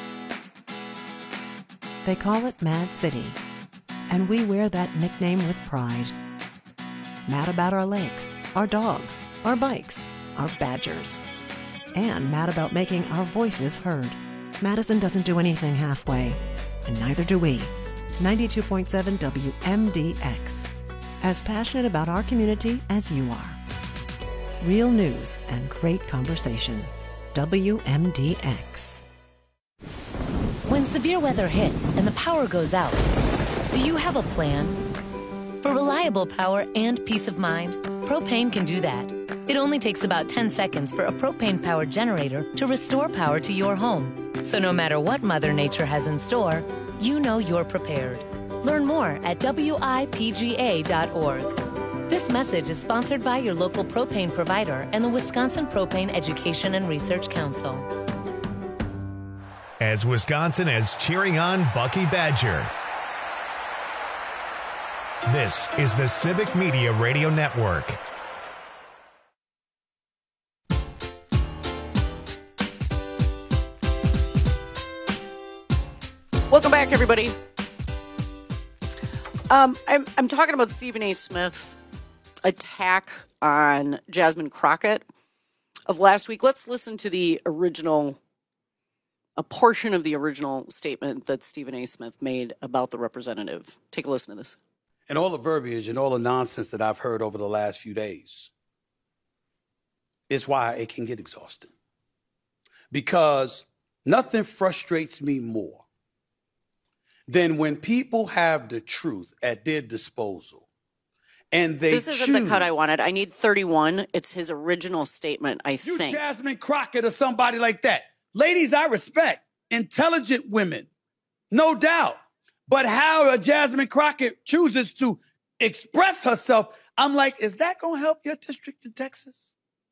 They call it Mad City, and we wear that nickname with pride. Mad about our lakes, our dogs, our bikes, our badgers, and mad about making our voices heard. Madison doesn't do anything halfway, and neither do we. ninety-two point seven W M D X. As passionate about our community as you are. Real news and great conversation. W M D X. When severe weather hits and the power goes out, do you have a plan? For reliable power and peace of mind, Propane can do that. It only takes about ten seconds for a propane-powered generator to restore power to your home. So no matter what Mother Nature has in store, you know you're prepared. Learn more at W I P G A dot org. This message is sponsored by your local propane provider and the Wisconsin Propane Education and Research Council. As Wisconsin is cheering on Bucky Badger. This is the Civic Media Radio Network. Welcome back, everybody. Um, I'm, I'm talking about Stephen A. Smith's attack on Jasmine Crockett of last week. Let's listen to the original a portion of the original statement that Stephen A. Smith made about the representative. Take a listen to this. And all the verbiage and all the nonsense that I've heard over the last few days is why it can get exhausting. Because nothing frustrates me more than when people have the truth at their disposal and they This isn't choose, the cut I wanted. I need thirty-one. It's his original statement, I you think. Jasmine Crockett or somebody like that. Ladies, I respect intelligent women, no doubt. But how a Jasmine Crockett chooses to express herself, I'm like, is that going to help your district in Texas?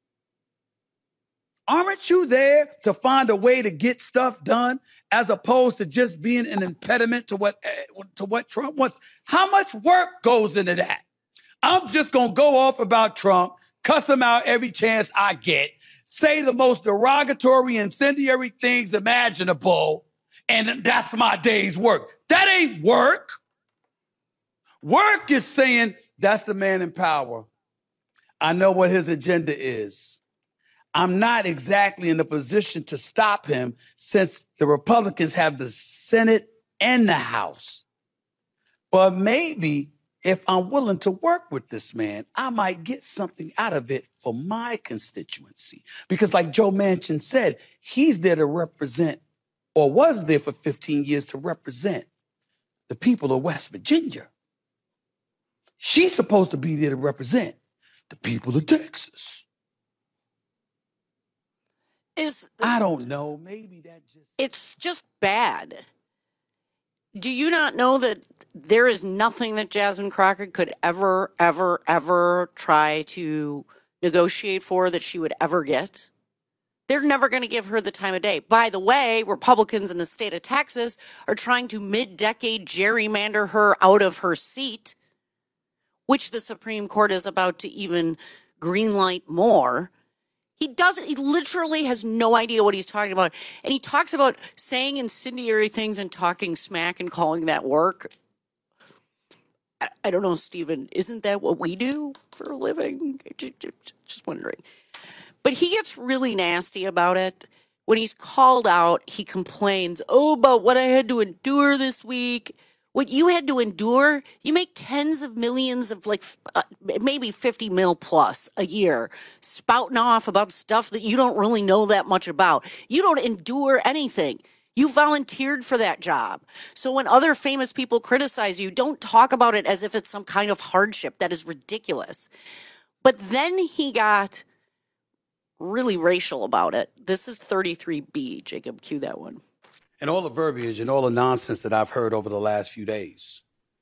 Aren't you there to find a way to get stuff done as opposed to just being an impediment to what, to what Trump wants? How much work goes into that? I'm just going to go off about Trump, cuss him out every chance I get, say the most derogatory, incendiary things imaginable, and that's my day's work. That ain't work. Work is saying, that's the man in power. I know what his agenda is. I'm not exactly in the position to stop him since the Republicans have the Senate and the House. But maybe if I'm willing to work with this man, I might get something out of it for my constituency. Because like Joe Manchin said, he's there to represent, or was there for fifteen years to represent the people of West Virginia. She's supposed to be there to represent the people of Texas. Is I don't know. Maybe that just... It's just bad. Do you not know that there is nothing that Jasmine Crockett could ever, ever, ever try to negotiate for that she would ever get? They're never going to give her the time of day. By the way, Republicans in the state of Texas are trying to mid-decade gerrymander her out of her seat, which the Supreme Court is about to even greenlight more. He doesn't, he literally has no idea what he's talking about. And he talks about saying incendiary things and talking smack and calling that work. I, I don't know, Stephen, isn't that what we do for a living? Just wondering. But he gets really nasty about it. When he's called out, he complains, oh, about what I had to endure this week. What you had to endure, you make tens of millions of like uh, maybe fifty mil plus a year spouting off about stuff that you don't really know that much about. You don't endure anything. You volunteered for that job. So when other famous people criticize you, don't talk about it as if it's some kind of hardship. That is ridiculous. But then he got really racial about it. This is thirty-three B. Jacob, cue that one. And all the verbiage and all the nonsense that I've heard over the last few days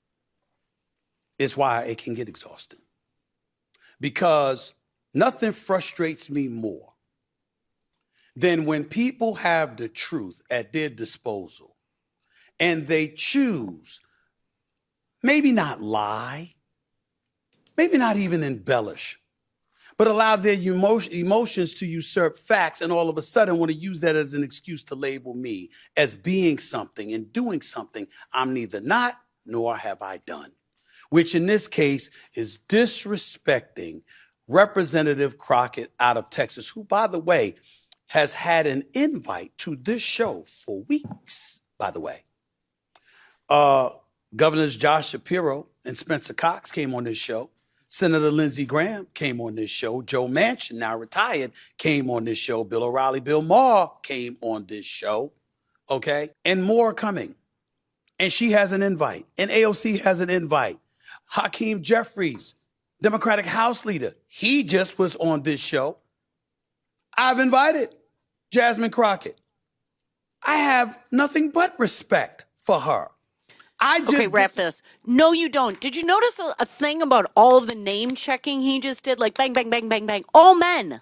is why it can get exhausting. Because nothing frustrates me more than when people have the truth at their disposal and they choose, maybe not lie, maybe not even embellish, but allow their emotion, emotions to usurp facts, and all of a sudden want to use that as an excuse to label me as being something and doing something I'm neither not nor have I done, which in this case is disrespecting Representative Crockett out of Texas, who, by the way, has had an invite to this show for weeks, by the way. Uh, Governors Josh Shapiro and Spencer Cox came on this show. Senator Lindsey Graham came on this show. Joe Manchin, now retired, came on this show. Bill O'Reilly, Bill Maher came on this show, okay? And more are coming. And she has an invite. And A O C has an invite. Hakeem Jeffries, Democratic House Leader, he just was on this show. I've invited Jasmine Crockett. I have nothing but respect for her. I just, okay, wrap this. No, you don't. Did you notice a, a thing about all of the name checking he just did? Like bang, bang, bang, bang, bang. All men.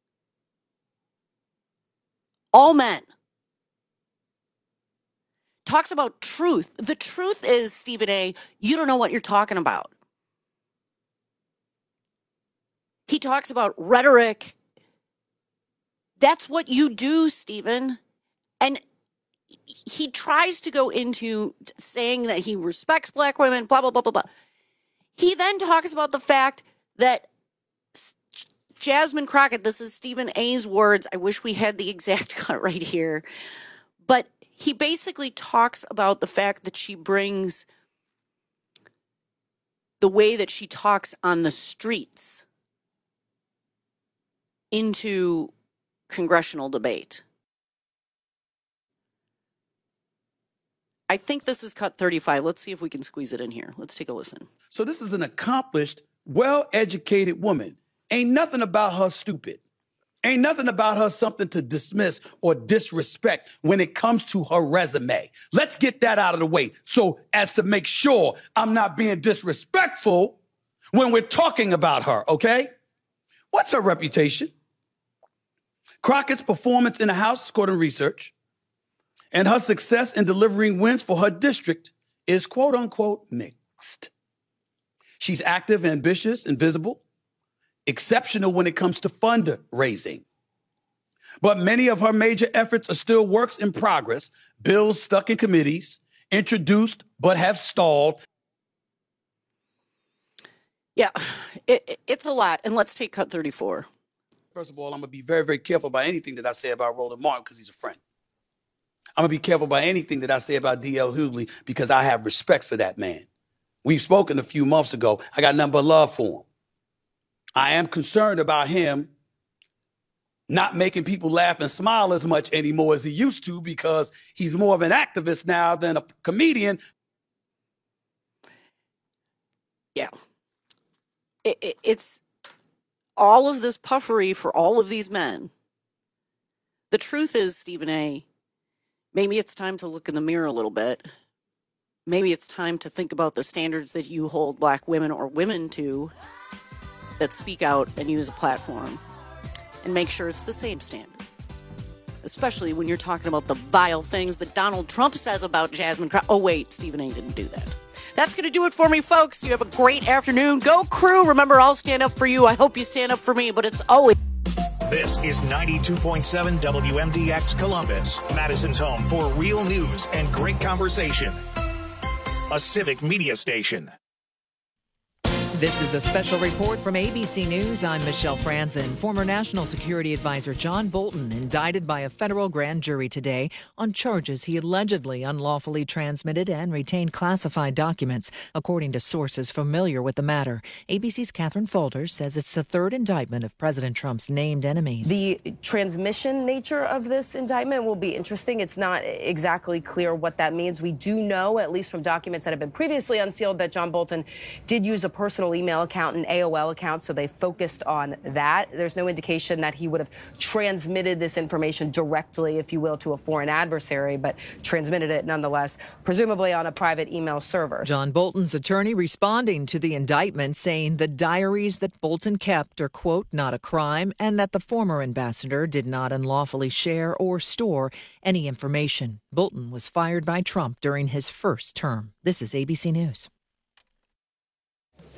All men. Talks about truth. The truth is, Stephen A., you don't know what you're talking about. He talks about rhetoric. That's what you do, Stephen. And he tries to go into saying that he respects black women, blah, blah, blah, blah, blah. He then talks about the fact that Jasmine Crockett, this is Stephen A.'s words. I wish we had the exact cut right here. But he basically talks about the fact that she brings the way that she talks on the streets into congressional debate. I think this is cut thirty-five. Let's see if we can squeeze it in here. Let's take a listen. So this is an accomplished, well-educated woman. Ain't nothing about her stupid. Ain't nothing about her something to dismiss or disrespect when it comes to her resume. Let's get that out of the way so as to make sure I'm not being disrespectful when we're talking about her, okay? What's her reputation? Crockett's performance in the House, according to research, and her success in delivering wins for her district is quote unquote mixed. She's active, ambitious, and visible, exceptional when it comes to fundraising. But many of her major efforts are still works in progress, bills stuck in committees, introduced but have stalled. Yeah, it, it's a lot. And let's take cut thirty-four. First of all, I'm going to be very, very careful about anything that I say about Roland Martin because he's a friend. I'm going to be careful about anything that I say about D L Hughley because I have respect for that man. We've spoken a few months ago. I got nothing but love for him. I am concerned about him not making people laugh and smile as much anymore as he used to because he's more of an activist now than a comedian. Yeah. It, it, it's all of this puffery for all of these men. The truth is, Stephen A., maybe it's time to look in the mirror a little bit. Maybe it's time to think about the standards that you hold black women or women to that speak out and use a platform, and make sure it's the same standard. Especially when you're talking about the vile things that Donald Trump says about Jasmine Crown. Oh, wait, Stephen A. didn't do that. That's going to do it for me, folks. You have a great afternoon. Go Crew. Remember, I'll stand up for you. I hope you stand up for me, but it's always... This is ninety-two point seven W M D X Columbus, Madison's home for real news and great conversation. A civic media station. This is a special report from A B C News. I'm Michelle Franzen. Former National Security Advisor John Bolton indicted by a federal grand jury today on charges he allegedly unlawfully transmitted and retained classified documents, according to sources familiar with the matter. A B C's Catherine Faulders says it's the third indictment of President Trump's named enemies. The transmission nature of this indictment will be interesting. It's not exactly clear what that means. We do know, at least from documents that have been previously unsealed, that John Bolton did use a personal email account and A O L account, so they focused on that. There's no indication that he would have transmitted this information directly, if you will, to a foreign adversary, but transmitted it nonetheless, presumably on a private email server. John Bolton's attorney responding to the indictment, saying the diaries that Bolton kept are, quote, not a crime, and that the former ambassador did not unlawfully share or store any information. Bolton was fired by Trump during his first term. This is A B C News.